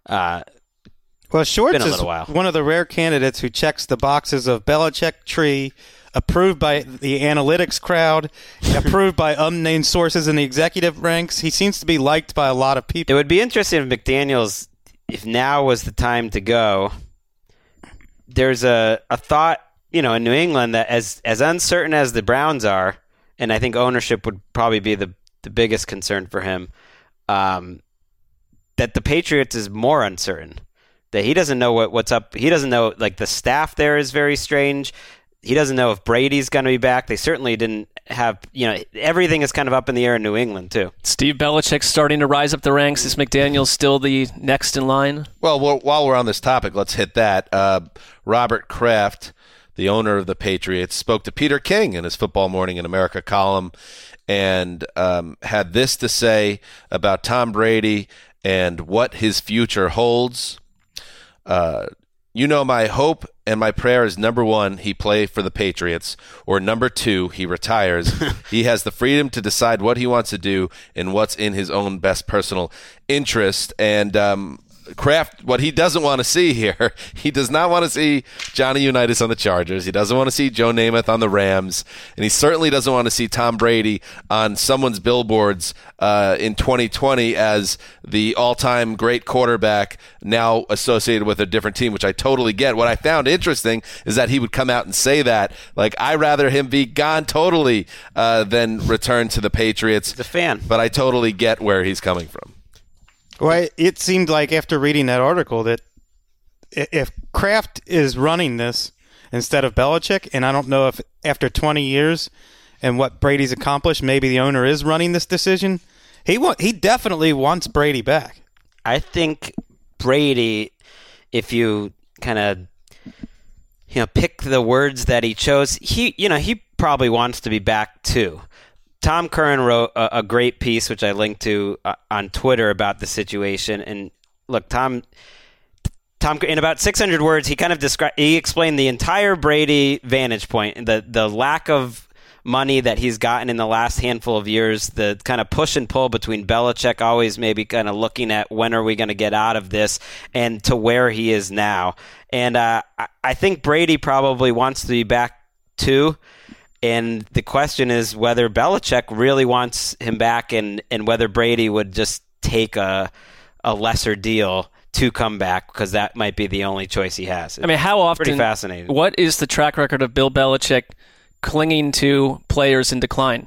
Schwartz is one of the rare candidates who checks the boxes of Belichick tree, approved by the analytics crowd, approved by unnamed sources in the executive ranks. He seems to be liked by a lot of people. It would be interesting if McDaniels, if now was the time to go. There's a thought, in New England that as uncertain as the Browns are, and I think ownership would probably be the biggest concern for him, that the Patriots is more uncertain, that he doesn't know what's up. He doesn't know, the staff there is very strange. He doesn't know if Brady's going to be back. They certainly didn't have, everything is kind of up in the air in New England too. Steve Belichick's starting to rise up the ranks. Is McDaniels still the next in line? Well, while we're on this topic, let's hit that. Robert Kraft, the owner of the Patriots, spoke to Peter King in his Football Morning in America column and had this to say about Tom Brady and what his future holds. My hope and my prayer is, number 1, he play for the Patriots, or number 2, he retires. He has the freedom to decide what he wants to do and what's in his own best personal interest. And Kraft, what he doesn't want to see here, he does not want to see Johnny Unitas on the Chargers. He doesn't want to see Joe Namath on the Rams. And he certainly doesn't want to see Tom Brady on someone's billboards in 2020 as the all-time great quarterback now associated with a different team, which I totally get. What I found interesting is that he would come out and say that. I'd rather him be gone totally than return to the Patriots. He's a fan. But I totally get where he's coming from. Well, it seemed like after reading that article that if Kraft is running this instead of Belichick, and I don't know if after 20 years and what Brady's accomplished, maybe the owner is running this decision, he definitely wants Brady back. I think Brady, if you kind of pick the words that he chose. He probably wants to be back too. Tom Curran wrote a great piece, which I linked to on Twitter about the situation. And look, Tom, in about 600 words, he explained the entire Brady vantage point, the lack of money that he's gotten in the last handful of years, the kind of push and pull between Belichick always maybe kind of looking at when are we going to get out of this and to where he is now. And I think Brady probably wants to be back too. And the question is whether Belichick really wants him back and whether Brady would just take a lesser deal to come back, because that might be the only choice he has. How often? Pretty fascinating. What is the track record of Bill Belichick clinging to players in decline?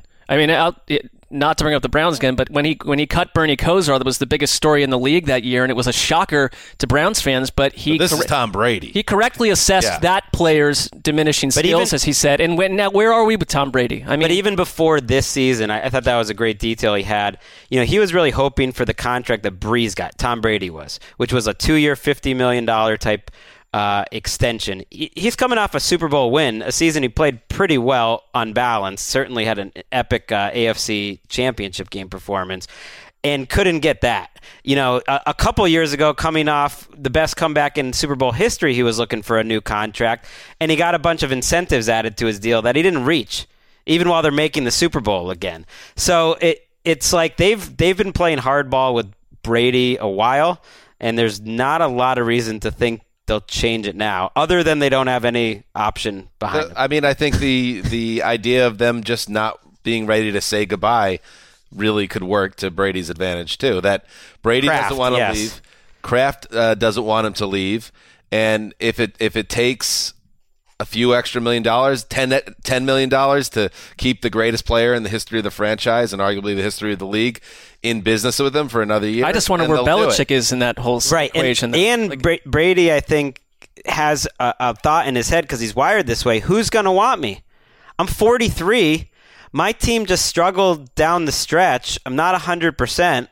Not to bring up the Browns again, but when he cut Bernie Kosar, that was the biggest story in the league that year, and it was a shocker to Browns fans. But this is Tom Brady. He correctly assessed that player's diminishing skills, as he said. And now, where are we with Tom Brady? But even before this season, I thought that was a great detail he had. He was really hoping for the contract that Breeze got. Tom Brady was, which was a 2-year, $50 million type extension. He's coming off a Super Bowl win, a season he played pretty well on balance, certainly had an epic AFC championship game performance, and couldn't get that. A couple years ago, coming off the best comeback in Super Bowl history, he was looking for a new contract, and he got a bunch of incentives added to his deal that he didn't reach, even while they're making the Super Bowl again. So it's like they've been playing hardball with Brady a while, and there's not a lot of reason to think they'll change it now, other than they don't have any option behind them. I think the idea of them just not being ready to say goodbye really could work to Brady's advantage too. That Brady doesn't want to leave, Kraft doesn't want him to leave, and if it takes a few extra $1 million, $10 million to keep the greatest player in the history of the franchise and arguably the history of the league in business with them for another year. I just wonder where Belichick is in that whole equation. And Brady, I think, has a thought in his head because he's wired this way. Who's going to want me? I'm 43. My team just struggled down the stretch. I'm not 100%.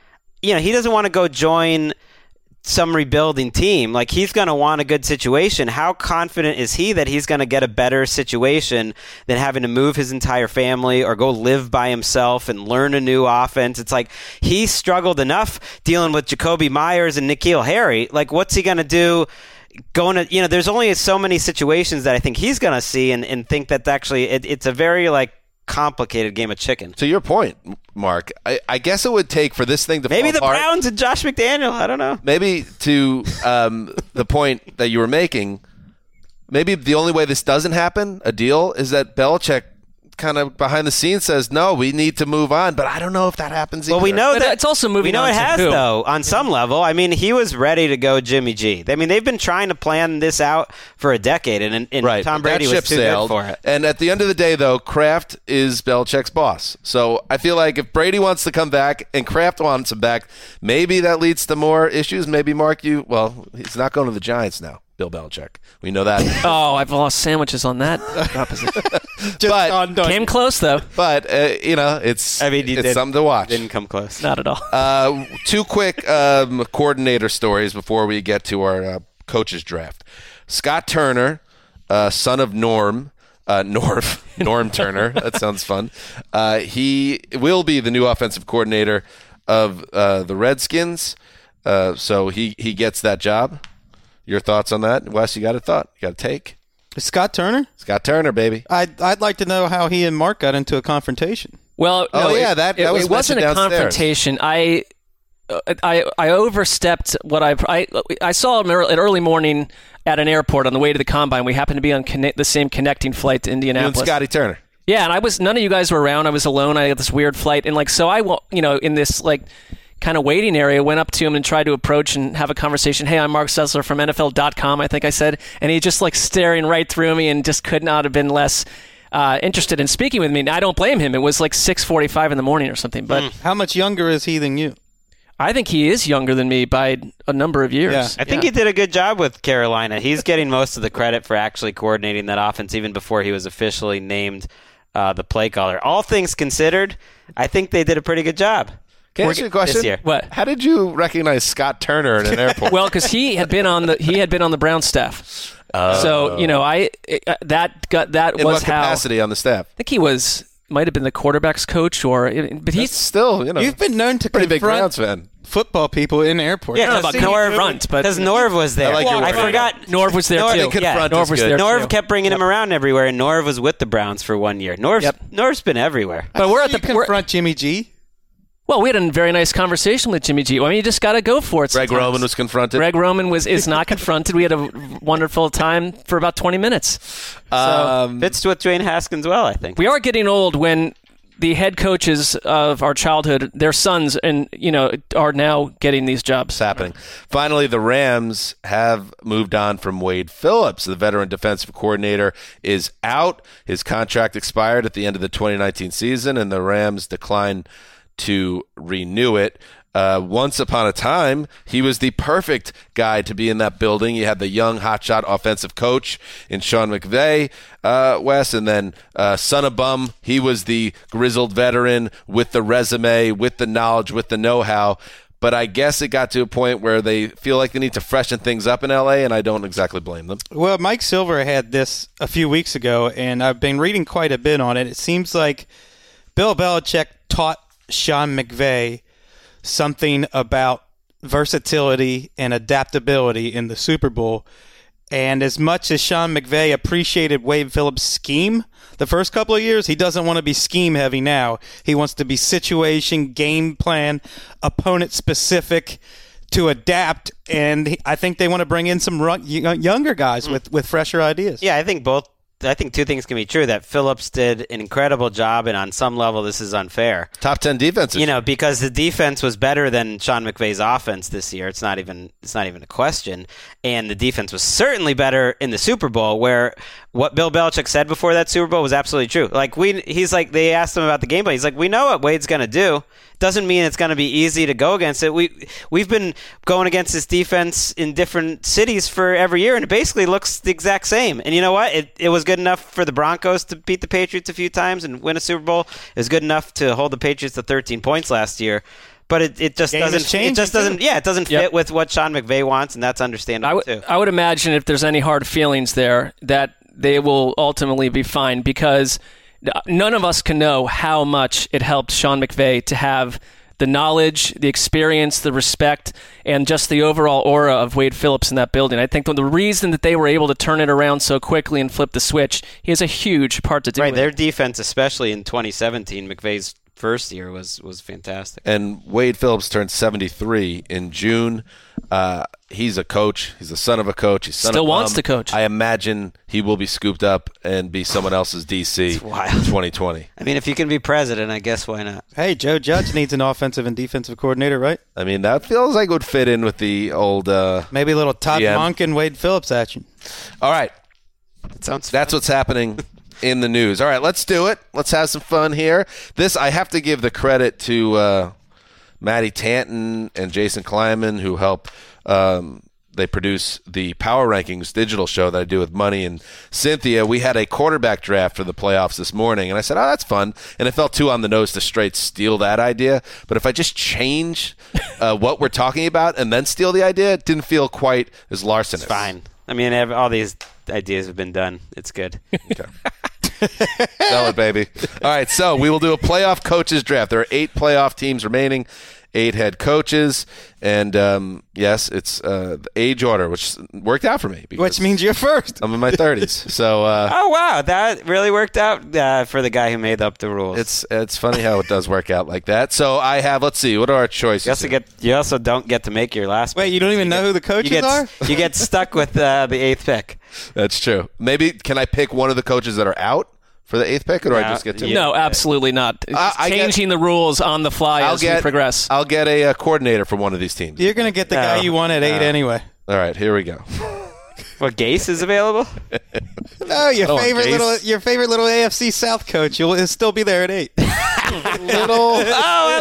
He doesn't want to go join some rebuilding team. Like, he's going to want a good situation. How confident is he that he's going to get a better situation than having to move his entire family or go live by himself and learn a new offense? It's like he struggled enough dealing with Jacoby Myers and N'Keal Harry. Like, what's he going to do? There's only so many situations that I think he's going to see and think that actually it's a very complicated game of chicken. To your point, Mark, I guess it would take for this thing to maybe fall apart. The Browns and Josh McDaniel. I don't know. Maybe to the point that you were making, maybe the only way this doesn't happen, a deal, is that Belichick kind of behind the scenes says, no, we need to move on, but I don't know if that happens either. Well, we know that it's also moving. We know on it has, though, on some level. He was ready to go Jimmy G. They've been trying to plan this out for a decade, and right. Tom Brady was too good for it. And at the end of the day, though, Kraft is Belichick's boss. So I feel like if Brady wants to come back and Kraft wants him back, maybe that leads to more issues. Maybe, Mark, he's not going to the Giants now. Bill Belichick. We know that. Oh, I've lost sandwiches on that proposition. But came close, though. But, it's something to watch. Didn't come close. Not at all. Two quick coordinator stories before we get to our coaches draft. Scott Turner, son of Norm Turner. That sounds fun. He will be the new offensive coordinator of the Redskins. So he gets that job. Your thoughts on that? Wes, you got a thought? You got a take? Scott Turner? Scott Turner, baby. I'd like to know how he and Mark got into a confrontation. Well, it wasn't a confrontation. I overstepped what I saw him at early morning at an airport on the way to the combine. We happened to be on the same connecting flight to Indianapolis. You and Scotty Turner. Yeah, and none of you guys were around. I was alone. I had this weird flight, and so I in this kind of waiting area, went up to him and tried to approach and have a conversation. Hey, I'm Mark Sessler from NFL.com, I think I said. And he just staring right through me and just could not have been less interested in speaking with me. And I don't blame him. It was 6:45 in the morning or something. But how much younger is he than you? I think he is younger than me by a number of years. Yeah. I think he did a good job with Carolina. He's getting most of the credit for actually coordinating that offense even before he was officially named the play caller. All things considered, I think they did a pretty good job. Can I ask you a question? This year. What? How did you recognize Scott Turner in an airport? Well, because he had been on the Browns staff. So that In was what capacity on the staff? I think he might have been the quarterback's coach, but he's still, You've been known to pretty big Browns confront fan. football people in airports. Yeah, about Norv, because Norv was there. I forgot. Norv was there too. Norv was there Norv too. kept bringing him around everywhere, and Norv was with the Browns for 1 year. Norv's been everywhere. But we're at You confront Jimmy G. Well, we had a very nice conversation with Jimmy G. I mean, you just got to go for it. Greg sometimes. Roman was confronted. Greg Roman is not confronted. We had a wonderful time for about 20 minutes. Fits with Dwayne Haskins well, I think. We are getting old when the head coaches of our childhood, their sons, are now getting these jobs. It's happening. Finally, the Rams have moved on from Wade Phillips. The veteran defensive coordinator is out. His contract expired at the end of the 2019 season, and the Rams declined to renew it. Once upon a time, he was the perfect guy to be in that building. You had the young hotshot offensive coach in Sean McVay, Wes, and then son of bum. He was the grizzled veteran with the resume, with the knowledge, with the know-how. But I guess it got to a point where they feel like they need to freshen things up in L.A., and I don't exactly blame them. Well, Mike Silver had this a few weeks ago, and I've been reading quite a bit on it. It seems like Bill Belichick taught Sean McVay something about versatility and adaptability in the Super Bowl. And as much as Sean McVay appreciated Wade Phillips' scheme the first couple of years, he doesn't want to be scheme heavy now. He wants to be situation, game plan, opponent specific to adapt. And I think they want to bring in some younger guys with fresher ideas. Yeah, I think two things can be true. That Phillips did an incredible job, and on some level, this is unfair. Top 10 defenses. Because the defense was better than Sean McVay's offense this year. It's not even a question. And the defense was certainly better in the Super Bowl, where what Bill Belichick said before that Super Bowl was absolutely true. They asked him about the game plan. He's like, we know what Wade's going to do. Doesn't mean it's going to be easy to go against it. We've been going against this defense in different cities for every year, and it basically looks the exact same. And you know what? It was good enough for the Broncos to beat the Patriots a few times and win a Super Bowl. It was good enough to hold the Patriots to 13 points last year. But it just doesn't. It just doesn't. Yeah, it doesn't fit with what Sean McVay wants, and that's understandable too. I would imagine if there's any hard feelings there, that they will ultimately be fine, because none of us can know how much it helped Sean McVay to have the knowledge, the experience, the respect, and just the overall aura of Wade Phillips in that building. I think the reason that they were able to turn it around so quickly and flip the switch, he has a huge part to do with it. Their defense, especially in 2017, McVay's first year was fantastic. And Wade Phillips turned 73 in June. He's a coach. He's the son of a coach. He's still wants to coach. I imagine he will be scooped up and be someone else's DC in 2020. I mean, if you can be president, I guess why not? Hey, Joe Judge needs an offensive and defensive coordinator, right? I mean, that feels like it would fit in with the old maybe a little Todd GM. Monk and Wade Phillips action. All right. That's fun. What's happening in the news. All right, let's do it. Let's have some fun here. I have to give the credit to Matty Tanton and Jason Kleiman, who help they produce the Power Rankings digital show that I do with Money and Cynthia. We had a quarterback draft for the playoffs this morning, and I said, that's fun. And it felt too on the nose to straight steal that idea. But if I just change what we're talking about and then steal the idea, it didn't feel quite as larcenous. It's fine. I mean, all these ideas have been done. It's good. Okay. Sell it, baby. All right, so we will do a playoff coaches draft. There are 8 playoff teams remaining, 8 head coaches, and yes, it's the age order, which worked out for me. Which means you're first. I'm in my 30s. So. Oh wow, that really worked out for the guy who made up the rules. It's funny how it does work out like that. So I have. Let's see. What are our choices? You also don't get to make your last. Wait, you don't even know who the coaches are? You get stuck with the 8th pick. That's true. Maybe can I pick one of the coaches that are out for the 8th pick, or do I just get to? No, absolutely not. Changing the rules on the fly as we progress. I'll get a coordinator from one of these teams. You're going to get the guy you want at 8 anyway. All right, here we go. What, Gase is available? No, your favorite little AFC South coach. He'll still be there at 8. I love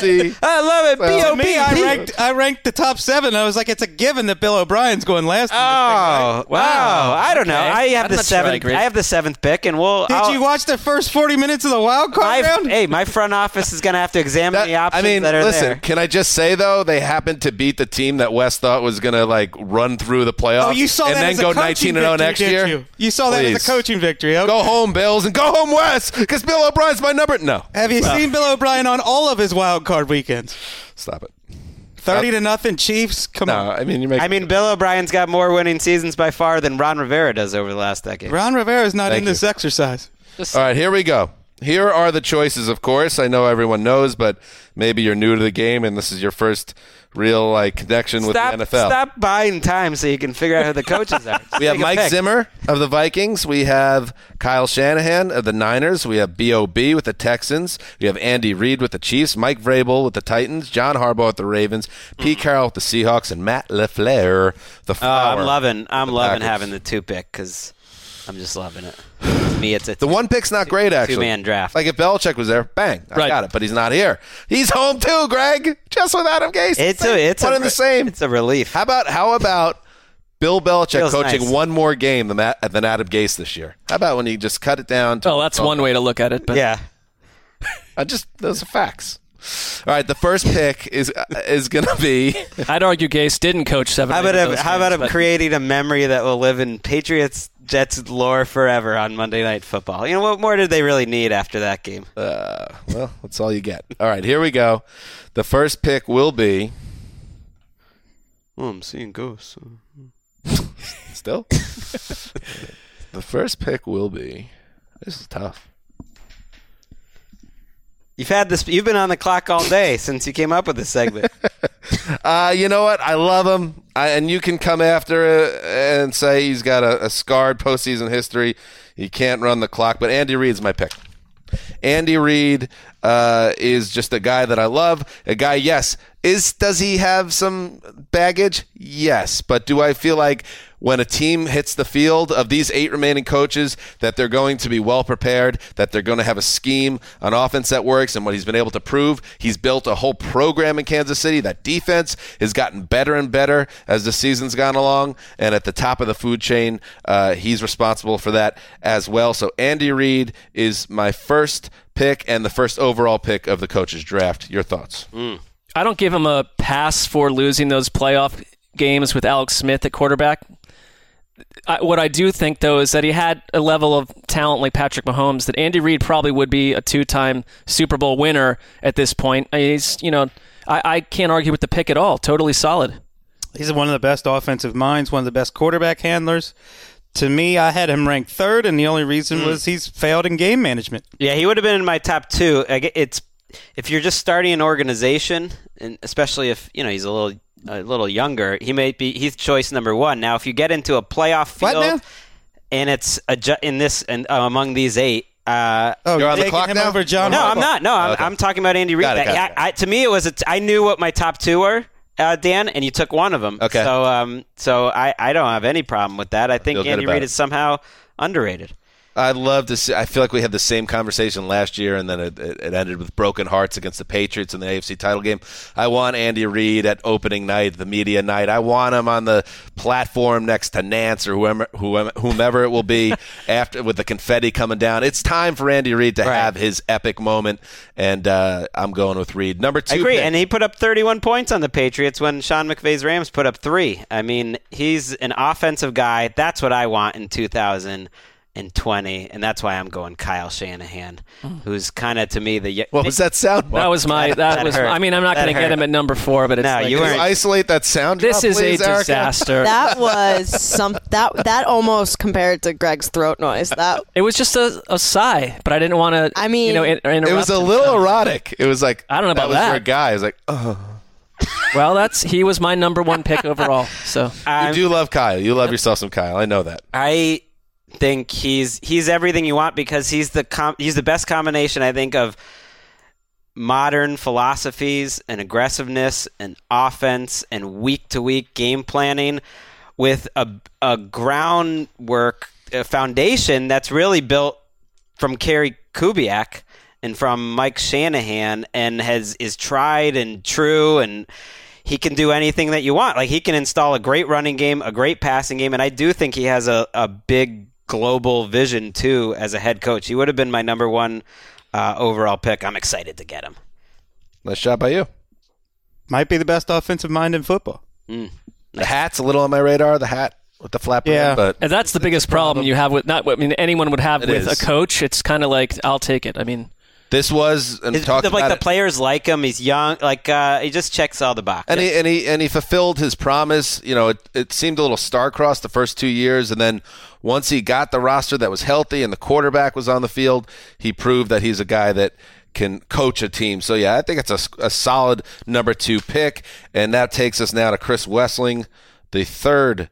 C. I love it. To me, I ranked the top 7. I was like, it's a given that Bill O'Brien's going last. Oh, wow! I don't know. I have the 7th. I have the 7th pick, and Did you watch the first 40 minutes of the wild card round? Hey, my front office is going to have to examine the options that are listen, there. can I just say though, they happened to beat the team that West thought was going to like run through the playoffs. Oh, you saw and that then as a go coaching 19-0 victory, next did year. You saw that as a coaching victory. Okay. Go home, Bills, and go home, West, because Bill O'Brien's my number. No. Have you seen Bill O'Brien on all of his wild card weekends? Stop it. 30-0 Chiefs. Come on. I mean, Bill O'Brien's got more winning seasons by far than Ron Rivera does over the last decade. Ron Rivera's not in this exercise. All right, here we go. Here are the choices, of course. I know everyone knows, but maybe you're new to the game and this is your first real connection with the NFL. Stop buying time so you can figure out who the coaches are. We have Mike Zimmer of the Vikings. We have Kyle Shanahan of the Niners. We have B.O.B. with the Texans. We have Andy Reid with the Chiefs. Mike Vrabel with the Titans. John Harbaugh with the Ravens. Pete Carroll with the Seahawks. And Matt LaFleur, the Flower. I'm loving having the 2 pick because I'm just loving it. To me, it's the 1 pick's not great, actually. 2-man draft. Like if Belichick was there, bang, I got it. But he's not here. He's home too, Greg. Just with Adam Gase. It's one and the same. It's a relief. How about Bill Belichick Feels coaching nice. one more game than Adam Gase this year? How about when he just cut it down? That's one way to look at it. But yeah, those are facts. All right, the first pick is going to be. I'd argue Gase didn't coach 7. How about him creating a memory that will live in Patriots Jets lore forever on Monday Night Football? You know, what more did they really need after that game? Well, that's all you get. All right, here we go. The first pick will be. Oh, I'm seeing ghosts. Still? The first pick will be. This is tough. You've been on the clock all day since you came up with this segment. You know what? I love him. And you can come after it and say he's got a scarred postseason history. He can't run the clock. But Andy Reid's my pick. Andy Reid is just a guy that I love. A guy, yes. Does he have some baggage? Yes. But do I feel like when a team hits the field of these 8 remaining coaches that they're going to be well prepared, that they're going to have a scheme on offense that works, and what he's been able to prove, he's built a whole program in Kansas City. That defense has gotten better and better as the season's gone along, and at the top of the food chain, he's responsible for that as well. So Andy Reid is my first pick and the first overall pick of the coaches draft. Your thoughts? I don't give him a pass for losing those playoff games with Alex Smith at quarterback. What I do think, though, is that he had a level of talent like Patrick Mahomes that Andy Reid probably would be a 2-time Super Bowl winner at this point. I can't argue with the pick at all. Totally solid. He's one of the best offensive minds, one of the best quarterback handlers. To me, I had him ranked 3rd, and the only reason was he's failed in game management. Yeah, he would have been in my top 2. If you're just starting an organization, and especially if he's a little younger, he's choice number 1. Now, if you get into a playoff field, and it's among these 8. You're on the clock now? Over John no, Harbaugh. I'm not. No, I'm talking about Andy Reid. To me, it was. I knew what my top 2 were, Dan, and you took one of them. Okay. So I don't have any problem with that. I think Andy Reid is somehow underrated. I'd love to see. I feel like we had the same conversation last year, and then it ended with broken hearts against the Patriots in the AFC title game. I want Andy Reid at opening night, the media night. I want him on the platform next to Nance or whomever it will be after with the confetti coming down. It's time for Andy Reid to have his epic moment, and I'm going with Reid. Number 2 I agree, pick. and he put up 31 points on the Patriots when Sean McVay's Rams put up 3. I mean, he's an offensive guy. That's what I want in 2020, and that's why I'm going Kyle Shanahan, who's kind of to me the. What was that sound? That was my. I mean, I'm not going to get him at number 4, but it's. No, you weren't. Isolate that sound. This is please, a Erica. disaster. That was that almost compared to Greg's throat noise. It was just a sigh, but I didn't want to. I mean, interrupt it was a little erotic. It was like I don't know about that. Was that. for a guy. It was like, oh. Well, he was my number 1 pick overall. So you do love Kyle. You love yourself some Kyle. I know that. I think he's everything you want because he's the best combination, I think, of modern philosophies and aggressiveness and offense and week-to-week game planning with a groundwork, a foundation that's really built from Kerry Kubiak and from Mike Shanahan, and is tried and true, and he can do anything that you want. Like, he can install a great running game, a great passing game, and I do think he has a big global vision too as a head coach. He would have been my number one overall pick. I'm excited to get him. Nice job by you. Might be the best offensive mind in football. The hat's a little on my radar. The hat with the flapper. Yeah, but and that's the biggest problem you have with anyone would have with a coach. It's kind of like, I'll take it. I mean, this was the players like him. He's young. Like, he just checks all the boxes. And he fulfilled his promise. You know, it seemed a little star-crossed the first 2 years, and then once he got the roster that was healthy and the quarterback was on the field, he proved that he's a guy that can coach a team. So, yeah, I think it's a solid number 2 pick, and that takes us now to Chris Wessling, the third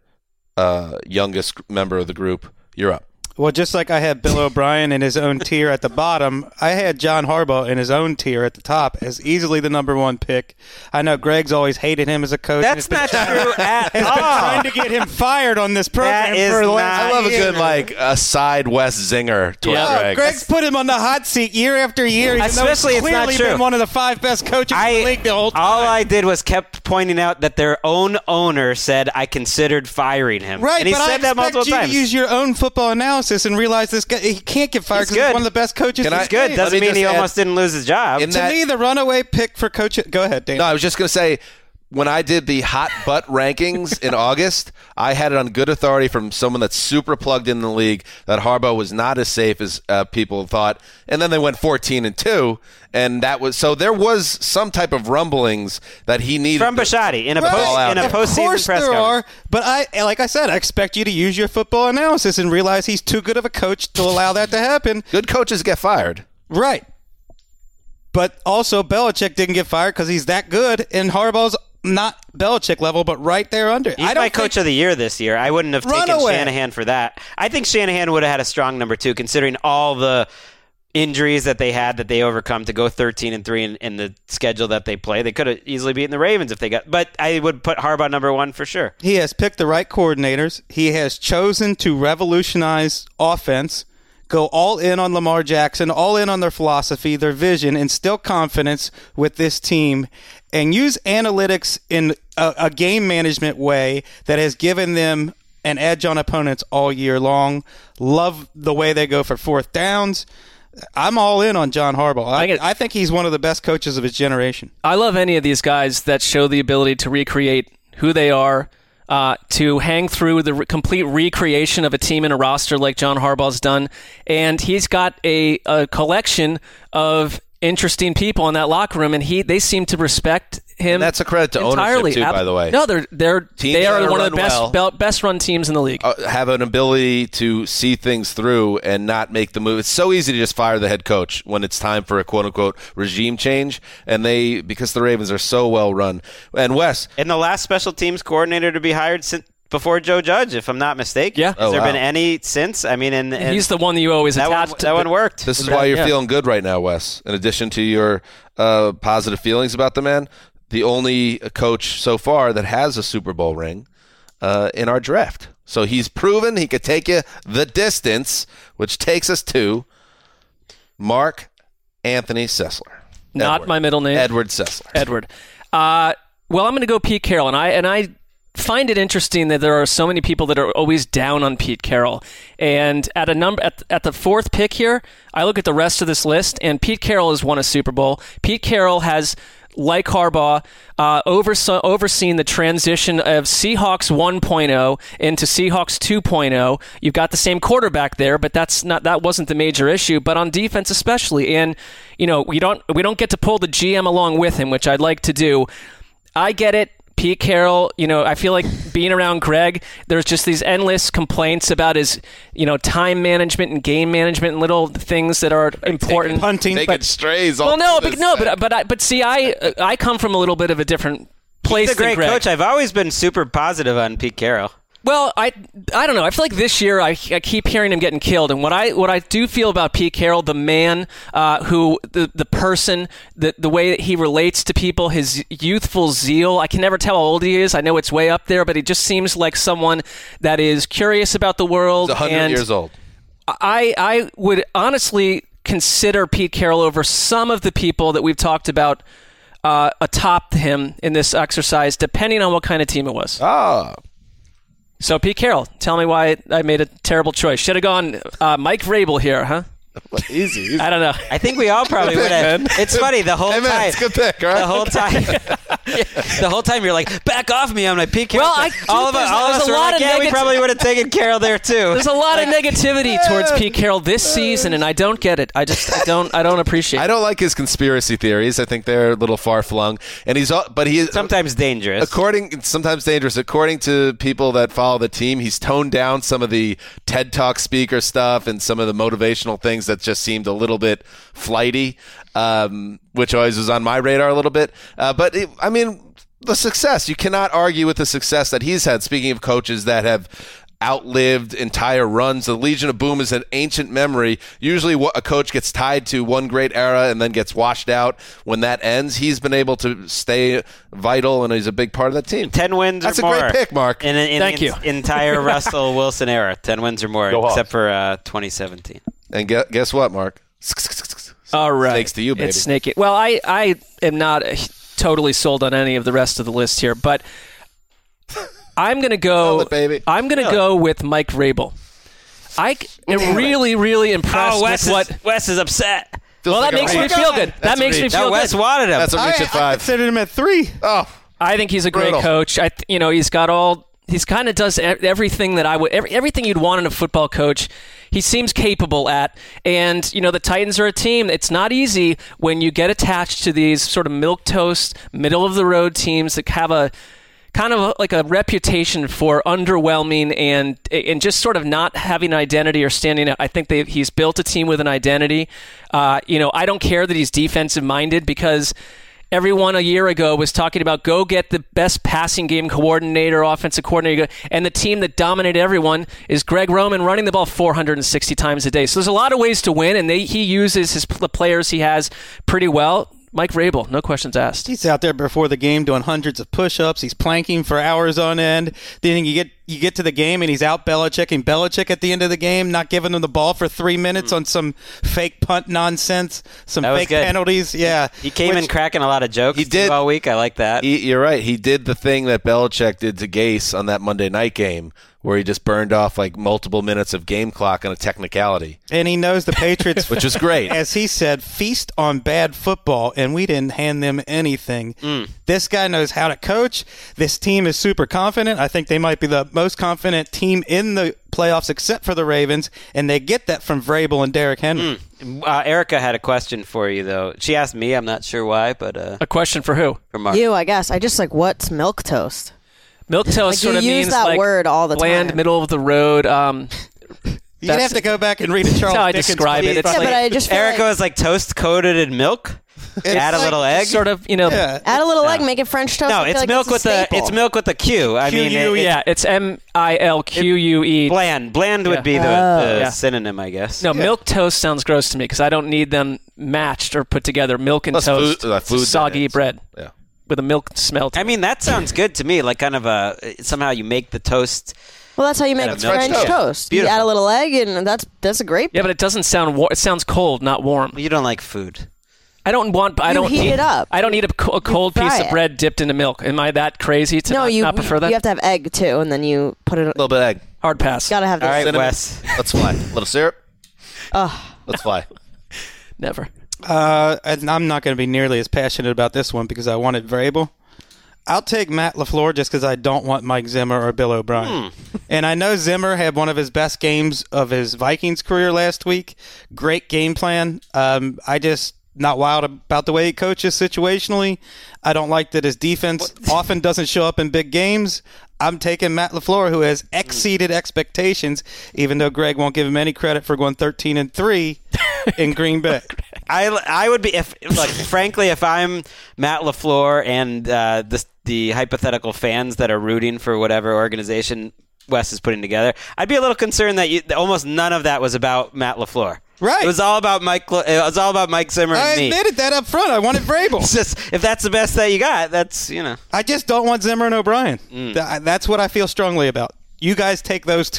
youngest member of the group. You're up. Well, just like I had Bill O'Brien in his own tier at the bottom, I had John Harbaugh in his own tier at the top as easily the number 1 pick. I know Greg's always hated him as a coach. That's not true at all. Trying to get him fired on this program for the last I love a good, a side West zinger towards Greg. Greg's put him on the hot seat year after year. Especially, it's not true. Been one of the 5 best coaches in the league the whole time. All I did was kept pointing out that their own owner said I considered firing him. Right, and he said that multiple times. To use your own football analysis and realize this guy, he can't get fired because he's one of the best coaches. He's good. Doesn't mean he almost didn't lose his job. To me, the runaway pick for coach. Go ahead, Dan. No, I was just going to say, when I did the hot butt rankings in August, I had it on good authority from someone that's super plugged in the league that Harbaugh was not as safe as people thought. And then they went 14-2, and that was so. There was some type of rumblings that he needed from Bisciotti in a postseason press conference. But like I said, I expect you to use your football analysis and realize he's too good of a coach to allow that to happen. Good coaches get fired, right? But also, Belichick didn't get fired because he's that good, and Harbaugh's not Belichick level, but right there under. He's my coach of the year this year. I wouldn't have taken Shanahan for that. I think Shanahan would have had a strong number 2, considering all the injuries that they had that they overcome to go 13-3 in the schedule that they play. They could have easily beaten the Ravens if they got. But I would put Harbaugh number 1 for sure. He has picked the right coordinators. He has chosen to revolutionize offense. Go all in on Lamar Jackson, all in on their philosophy, their vision, instill confidence with this team, and use analytics in a game management way that has given them an edge on opponents all year long. Love the way they go for 4th downs. I'm all in on John Harbaugh. I think he's one of the best coaches of his generation. I love any of these guys that show the ability to recreate who they are, to hang through the complete recreation of a team and a roster like John Harbaugh's done. And he's got a collection of interesting people in that locker room, and they seem to respect him. And that's a credit to entirely. Ownership too, by the way. No, they are one of the best run teams in the league. Have an ability to see things through and not make the move. It's so easy to just fire the head coach when it's time for a quote unquote regime change, and because the Ravens are so well run. And Wes, and the last special teams coordinator to be hired before Joe Judge, if I'm not mistaken. Yeah. Has there been any since? I mean, and he's the one that you always attached to. That one worked. This is why you're feeling good right now, Wes. In addition to your positive feelings about the man, the only coach so far that has a Super Bowl ring in our draft. So he's proven he could take you the distance, which takes us to Mark Anthony Sessler. Not my middle name. Edward Sessler. Edward. Well, I'm going to go Pete Carroll, and I find it interesting that there are so many people that are always down on Pete Carroll. And at the 4th pick here, I look at the rest of this list, and Pete Carroll has won a Super Bowl. Pete Carroll has, like Harbaugh, overseen the transition of Seahawks 1.0 into Seahawks 2.0. You've got the same quarterback there, but that wasn't the major issue. But on defense especially, and we don't get to pull the GM along with him, which I'd like to do. I get it. Pete Carroll, I feel like being around Greg, there's just these endless complaints about his, time management and game management and little things that are important. Punting, taking strays. But see, I come from a little bit of a different place. He's a great coach. I've always been super positive on Pete Carroll. Well, I don't know. I feel like this year I keep hearing him getting killed. And what I do feel about Pete Carroll, the man, the person, the way that he relates to people, his youthful zeal. I can never tell how old he is. I know it's way up there, but he just seems like someone that is curious about the world. He's 100 years old. I would honestly consider Pete Carroll over some of the people that we've talked about atop him in this exercise, depending on what kind of team it was. So, Pete Carroll, tell me why I made a terrible choice. Should have gone Mike Vrabel here, huh? Easy. I don't know. I think we all probably would have. It's funny, the whole time. It's a good pick, right? The whole time you're like, back off me. I'm like, Pete Carroll. Well, all of us were like, yeah, we probably would have taken Carroll there too. There's a lot of negativity towards Pete Carroll this season, and I don't get it. I don't appreciate it. I don't like his conspiracy theories. I think they're a little far-flung. And he is sometimes dangerous. Sometimes dangerous. According to people that follow the team, he's toned down some of the TED Talk speaker stuff and some of the motivational things that just seemed a little bit flighty, which always was on my radar a little bit. The success, you cannot argue with the success that he's had. Speaking of coaches that have outlived entire runs, the Legion of Boom is an ancient memory. Usually a coach gets tied to one great era and then gets washed out when that ends. He's been able to stay vital, and he's a big part of that team. 10 wins That's or more. That's a great pick, Mark. Thank you. Entire Russell Wilson era, 10 wins or more, except for 2017. And guess what, Mark? All right. Snakes to you, baby. It's snaky. Well, I am not totally sold on any of the rest of the list here, but I'm going to go. I'm going to go with Mike Vrabel. I am really, really impressed with what Wes is upset. That makes me feel good. That makes me feel good. Wes wanted him. That's a reach at 5. I considered him at 3. Oh, I think he's a great coach. He's got all. He's kind of does everything that I would. Everything you'd want in a football coach. He seems capable at. And, the Titans are a team. It's not easy when you get attached to these sort of milquetoast, middle-of-the-road teams that have a kind of like a reputation for underwhelming and just sort of not having an identity or standing out. I think he's built a team with an identity. I don't care that he's defensive-minded because everyone a year ago was talking about go get the best passing game coordinator, offensive coordinator, and the team that dominated everyone is Greg Roman running the ball 460 times a day. So there's a lot of ways to win, and he uses the players he has pretty well. Mike Vrabel, no questions asked. He's out there before the game doing hundreds of push-ups. He's planking for hours on end. Then you get to the game and he's out Belichicking Belichick at the end of the game, not giving him the ball for 3 minutes on some fake punt nonsense, some fake penalties. Yeah, he came in cracking a lot of jokes. He did all week. I like that. You're right. He did the thing that Belichick did to Gase on that Monday night game, where he just burned off like multiple minutes of game clock on a technicality. And he knows the Patriots, which is great. As he said, feast on bad football, and we didn't hand them anything. This guy knows how to coach. This team is super confident. I think they might be the most confident team in the playoffs except for the Ravens, and they get that from Vrabel and Derrick Henry. Erica had a question for you, though. She asked me. I'm not sure why, but... a question for who? For Mark. You, I guess. I just what's milquetoast? Milquetoast sort of means that word all the bland, time. middle of the road. You'd have to go back and read a Charles That's how I Dickens describe it. It's but I just feel Erica was like toast coated in milk. Add a little egg. Sort of, add a little egg, make it French toast. No, it's milk with a Q. I mean, it's MILQUE. Bland would be the synonym, I guess. No, milk toast sounds gross to me because I don't need them matched or put together. Milk and toast, soggy bread. Yeah. With a milk smell to it. I mean, that sounds good to me. Like kind of somehow you make the toast. Well, that's how you make French toast. Beautiful. You add a little egg, and that's a great. Yeah, but it doesn't sound warm. It sounds cold, not warm. You don't like food. I don't heat it up. I don't need a cold piece of bread dipped into milk. Am I that crazy to not prefer that? You have to have egg too, and then you put it. A little bit of egg. Hard pass. Gotta have this. All right, cinnamon. Wes. Let's fly. A little syrup. Let's fly. Never. And I'm not going to be nearly as passionate about this one because I wanted Vrabel. I'll take Matt LaFleur just because I don't want Mike Zimmer or Bill O'Brien. And I know Zimmer had one of his best games of his Vikings career last week. Great game plan. I just not wild about the way he coaches situationally. I don't like that his defense often doesn't show up in big games. I'm taking Matt LaFleur, who has exceeded expectations, even though Greg won't give him any credit for going 13-3 in Green Bay. I would be frankly, if I'm Matt LaFleur and the hypothetical fans that are rooting for whatever organization Wes is putting together, I'd be a little concerned that almost none of that was about Matt LaFleur. Right. It was all about Mike Zimmer and me. I admitted that up front. I wanted Vrabel. It's just, if that's the best that you got, that's, I just don't want Zimmer and O'Brien. That's what I feel strongly about. You guys take those two.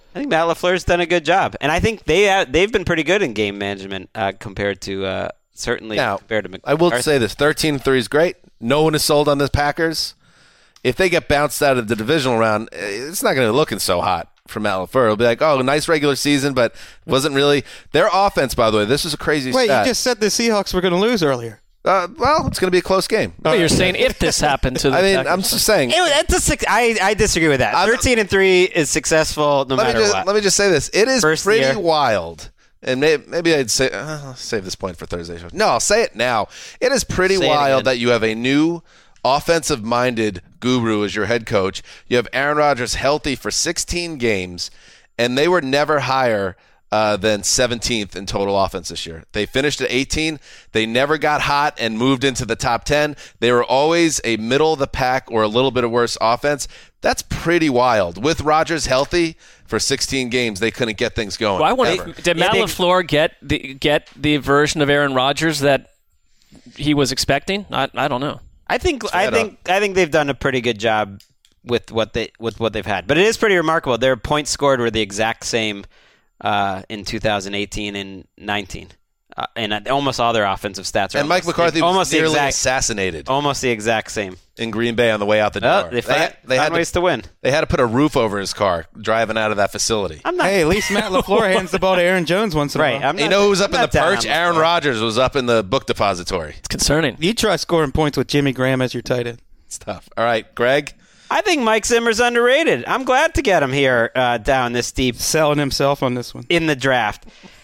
I think Matt LaFleur's done a good job, and I think they've been pretty good in game management compared to certainly compared to McCarthy. I will say this: 13-3 is great. No one is sold on the Packers. If they get bounced out of the divisional round, it's not going to be looking so hot for Matt LaFleur. It'll be like, oh, nice regular season, but wasn't really their offense. By the way, this was a crazy. Wait, stat. You just said the Seahawks were going to lose earlier. Well, it's going to be a close game. Oh, you're saying if this happened to the Packers. I'm just saying. I disagree with that. 13-3 is successful no matter what. Let me just say this. It is pretty wild. And maybe I'd say, I'll save this point for Thursday's show. No, I'll say it now. It is pretty wild that you have a new offensive-minded guru as your head coach. You have Aaron Rodgers healthy for 16 games, and they were never higher than 17th in total offense this year. They finished at 18. They never got hot and moved into the top 10. They were always a middle-of-the-pack or a little bit of worse offense. That's pretty wild. With Rodgers healthy for 16 games, they couldn't get things going. Well, did Matt LaFleur get the version of Aaron Rodgers that he was expecting? I don't know. I think they've done a pretty good job with what they've had. But it is pretty remarkable. Their points scored were the exact same in 2018 and 19. And almost all their offensive stats are and Mike McCarthy was nearly assassinated. Almost the exact same. In Green Bay on the way out the door. They had ways to win. They had to put a roof over his car driving out of that facility. Hey, at least Matt LaFleur hands the ball to Aaron Jones once in a while. You know who was up in the perch? Aaron Rodgers was up in the book depository. It's concerning. You try scoring points with Jimmy Graham as your tight end. It's tough. All right, Greg? I think Mike Zimmer's underrated. I'm glad to get him here down this deep. Selling himself on this one. In the draft.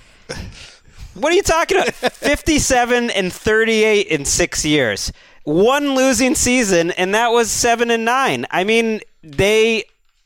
What are you talking about? 57-38 in 6 years. One losing season, and that was 7-9. I mean, they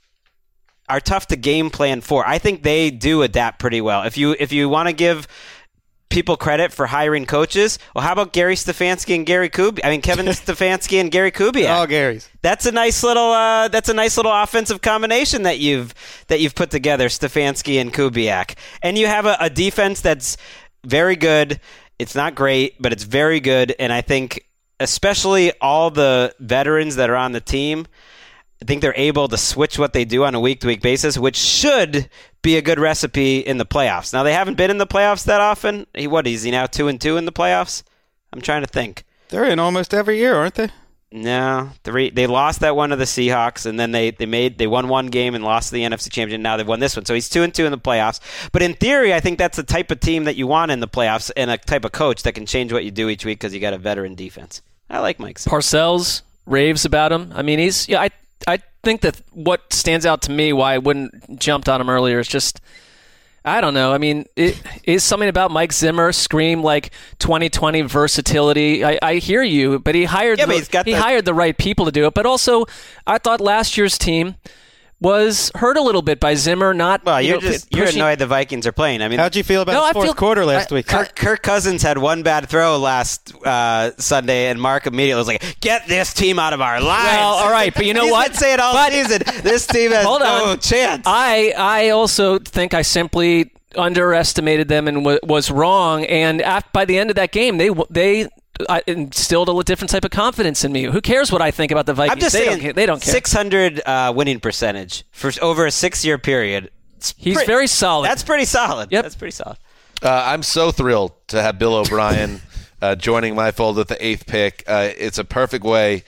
are tough to game plan for. I think they do adapt pretty well. If you want to give people credit for hiring coaches, well, how about Gary Stefanski and Gary Kubiak? I mean, Kevin Stefanski and Gary Kubiak. Oh, Gary's. That's a nice little offensive combination that you've put together, Stefanski and Kubiak, and you have a defense that's very good. It's not great, but it's very good. And I think especially all the veterans that are on the team, I think they're able to switch what they do on a week-to-week basis, which should be a good recipe in the playoffs. Now, they haven't been in the playoffs that often. Is he now 2-2 in the playoffs? I'm trying to think. They're in almost every year, aren't they? No, 3. They lost that one to the Seahawks, and then they won one game and lost to the NFC Championship. Now they've won this one, so he's 2-2 in the playoffs. But in theory, I think that's the type of team that you want in the playoffs, and a type of coach that can change what you do each week because you got a veteran defense. I like Mike. Parcells raves about him. I mean, I think that what stands out to me, why I wouldn't jumped on him earlier, is just, I don't know. I mean, it is something about Mike Zimmer scream like 2020 versatility. I hear you, but he hired hired the right people to do it. But also, I thought last year's team was hurt a little bit by Zimmer not. Well, you're annoyed the Vikings are playing. I mean, how'd you feel about the fourth quarter last week? Kirk Cousins had one bad throw last Sunday, and Mark immediately was like, "Get this team out of our lives." Well, all right, but you know what? He's been saying all season, this team has no chance. I also think I simply underestimated them and was wrong. And by the end of that game, they instilled a different type of confidence in me. Who cares what I think about the Vikings? I'm just saying, they don't care. 600 winning percentage for over a 6-year period. He's very solid. That's pretty solid. Yep. That's pretty solid. I'm so thrilled to have Bill O'Brien joining my fold with the 8th pick. It's a perfect way.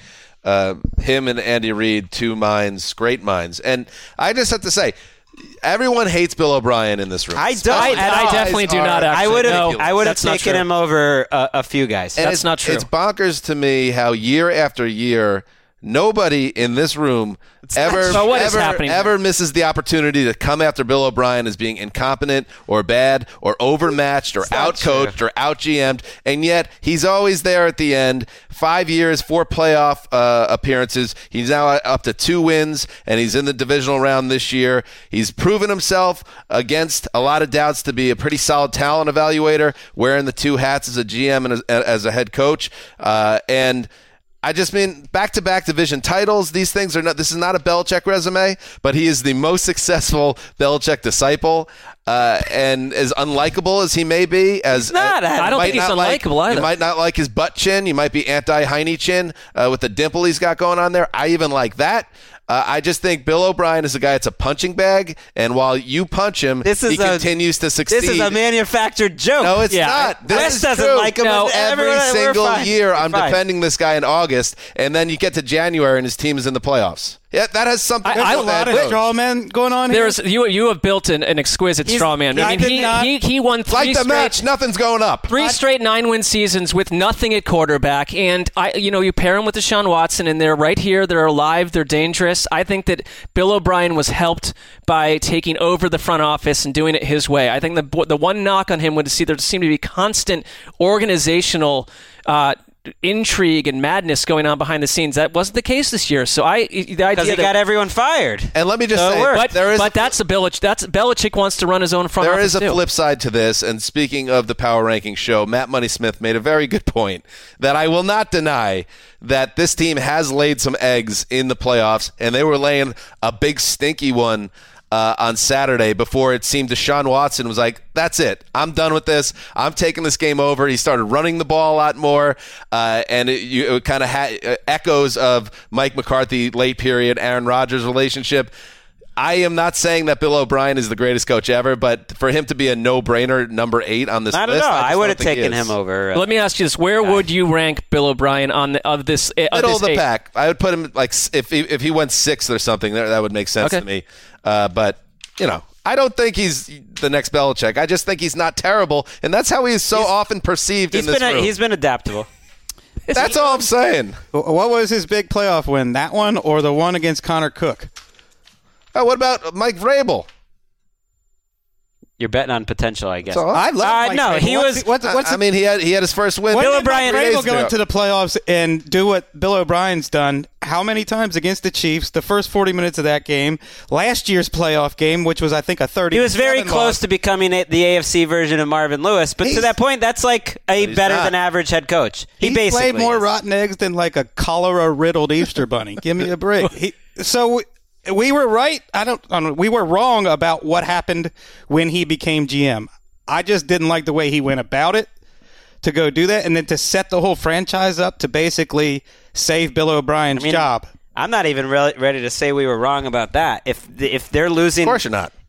Him and Andy Reid, two minds, great minds. And I just have to say, everyone hates Bill O'Brien in this room. I don't. I definitely do not. Actually, I would have taken him over a few guys. And that's not true. It's bonkers to me how year after year, nobody in this room ever misses the opportunity to come after Bill O'Brien as being incompetent or bad or overmatched or outcoached or out-GM'd, and yet he's always there at the end. 5 years, 4 playoff appearances. He's now up to 2 wins, and he's in the divisional round this year. He's proven himself against a lot of doubts to be a pretty solid talent evaluator, wearing the 2 hats as a GM and as a head coach. And I just mean back-to-back division titles. These things are not. This is not a Belichick resume, but he is the most successful Belichick disciple, and as unlikable as he may be, I don't think he's unlikable either. You might not like his butt chin. You might be anti-Heine chin with the dimple he's got going on there. I even like that. I just think Bill O'Brien is a guy that's a punching bag, and while you punch him, he continues to succeed. This is a manufactured joke. No, it's not. Wes doesn't like him. No, every single year I'm defending this guy in August, and then you get to January and his team is in the playoffs. Yeah, that has something to do with that. There's a lot of straw man going on here. You have built an exquisite straw man. I mean, he won 3 like the straight match, nothing's going up. 3 straight 9-win seasons with nothing at quarterback, and you pair him with Deshaun Watson, and they're right here. They're alive. They're dangerous. I think that Bill O'Brien was helped by taking over the front office and doing it his way. I think the one knock on him would see there seemed to be constant organizational intrigue and madness going on behind the scenes. That wasn't the case this year. So because he got everyone fired. And let me just say, but that's Belichick wants to run his own front office. There is a flip side to this. And speaking of the Power Ranking show, Matt Money Smith made a very good point that I will not deny that this team has laid some eggs in the playoffs, and they were laying a big stinky one on Saturday before it seemed Deshaun Watson was like, that's it. I'm done with this. I'm taking this game over. He started running the ball a lot more, and it kind of had echoes of Mike McCarthy late period, Aaron Rodgers relationship. I am not saying that Bill O'Brien is the greatest coach ever, but for him to be a no-brainer number 8 on this list, I would have taken him over. Let me ask you this: where would you rank Bill O'Brien of this? Middle of the pack. I would put him like if he went 6th or something. That would make sense to me. But I don't think he's the next Belichick. I just think he's not terrible, and that's how he's often perceived in this room. He's been adaptable. That's all I'm saying. What was his big playoff win? That one or the one against Connor Cook? Oh, what about Mike Vrabel? You're betting on potential, I guess. I love Mike Vrabel. He was. I mean, he had his first win. Bill O'Brien Vrabel go into the playoffs and do what Bill O'Brien's done. How many times against the Chiefs? The first 40 minutes of that game, last year's playoff game, which was I think a 30. He was very close to becoming the AFC version of Marvin Lewis, but to that point, that's like a better than average head coach. He basically played more rotten eggs than like a cholera riddled Easter bunny. Give me a break. We were right. We were wrong about what happened when he became GM. I just didn't like the way he went about it to go do that, and then to set the whole franchise up to basically save Bill O'Brien's job. I'm not even ready to say we were wrong about that. If they're losing, of course you're not.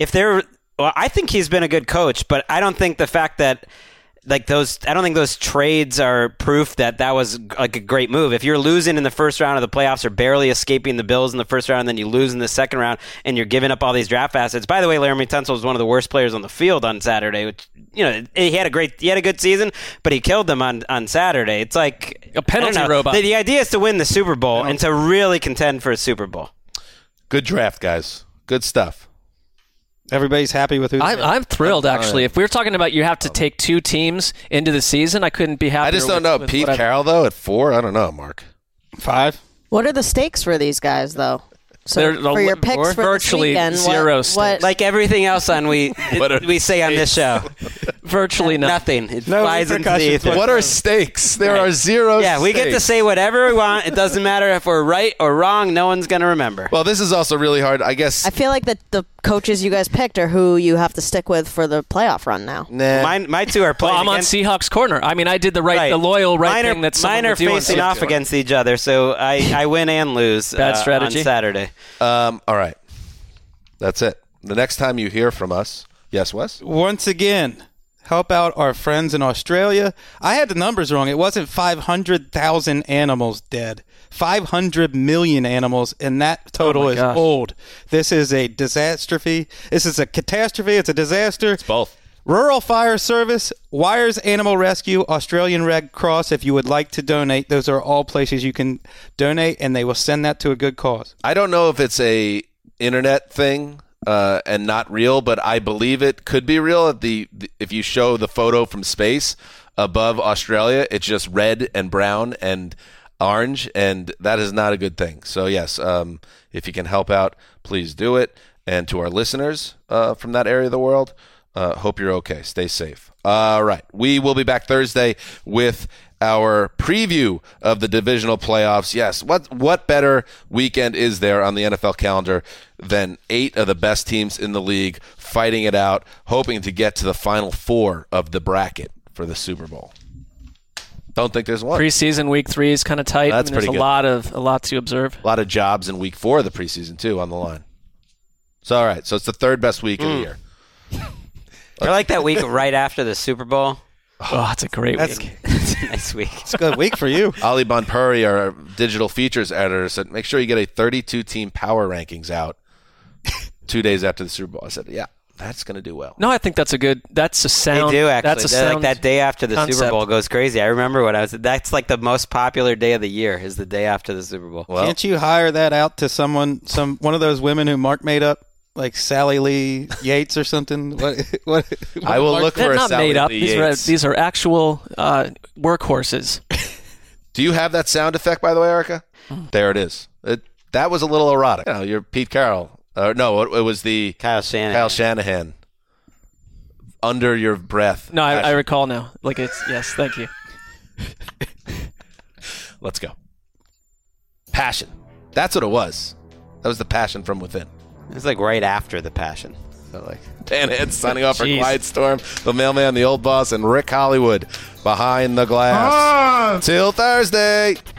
I think he's been a good coach, but I don't think the fact that. I don't think those trades are proof that was like a great move. If you're losing in the first round of the playoffs or barely escaping the Bills in the first round, and then you lose in the second round, and you're giving up all these draft assets. By the way, Laramie Tunsil was one of the worst players on the field on Saturday. Which he had a good season, but he killed them on Saturday. It's like a penalty robot. The idea is to win the Super Bowl and to really contend for a Super Bowl. Good draft, guys. Good stuff. Everybody's happy with who I'm thrilled, actually. If we were talking about you have to take 2 teams into the season, I couldn't be happier. I just don't know. Pete Carroll, though, at 4? I don't know, Mark. 5? What are the stakes for these guys, though? So for your picks for virtually this weekend, 0 stakes. Like everything else we say on this show. Virtually nothing. It flies into the ether. What are stakes? There are 0 stakes. Yeah, we get to say whatever we want. It doesn't matter if we're right or wrong. No one's going to remember. Well, this is also really hard, I guess. I feel like the coaches you guys picked are who you have to stick with for the playoff run now. Nah. My 2 are playing I'm on Seahawks corner. I mean, I did the loyal thing that mine are facing off against each other, so I win and lose Bad strategy. on Saturday. All right. That's it. The next time you hear from us. Yes, Wes? Once again, help out our friends in Australia. I had the numbers wrong. It wasn't 500,000 animals dead. 500 million animals, and that total is old. This is a catastrophe. This is a catastrophe. It's a disaster. It's both. Rural Fire Service, Wires Animal Rescue, Australian Red Cross, if you would like to donate. Those are all places you can donate, and they will send that to a good cause. I don't know if it's a internet thing and not real, but I believe it could be real. If you show the photo from space above Australia, it's just red and brown and orange, and that is not a good thing. So, yes, if you can help out, please do it. And to our listeners from that area of the world, hope you're okay. Stay safe. All right. We will be back Thursday with our preview of the divisional playoffs. Yes, what better weekend is there on the NFL calendar than 8 of the best teams in the league fighting it out, hoping to get to the final 4 of the bracket for the Super Bowl. Don't think there's one. Preseason week 3 is kind of tight. That's there's pretty good. a lot to observe. A lot of jobs in week 4 of the preseason too on the line. So all right, so it's the third best week of the year. I like that week right after the Super Bowl. Oh, it's a great week. It's a nice week. It's a good week for you. Ali Bonpuri, our digital features editor, said, make sure you get a 32-team power rankings out 2 days after the Super Bowl. I said, yeah, that's going to do well. No, I think that's a sound. They do, actually. That's a sound like that day after the concept. Super Bowl goes crazy. I remember when that's like the most popular day of the year is the day after the Super Bowl. Well, can't you hire that out to one of those women who Mark made up? Like Sally Lee Yates or something. What I will look They're for a not Sally made up. Lee Yates. These are actual workhorses. Do you have that sound effect, by the way, Erica? There it is. That was a little erotic. You know, you're Pete Carroll. No, it was the Kyle Shanahan. Kyle Shanahan. Under your breath. No, I recall now. Like yes, thank you. Let's go. Passion. That's what it was. That was the passion from within. It was like right after the Passion. So like Dan Head signing off for Quiet Storm, the mailman, the old boss, and Rick Hollywood behind the glass. Till Thursday.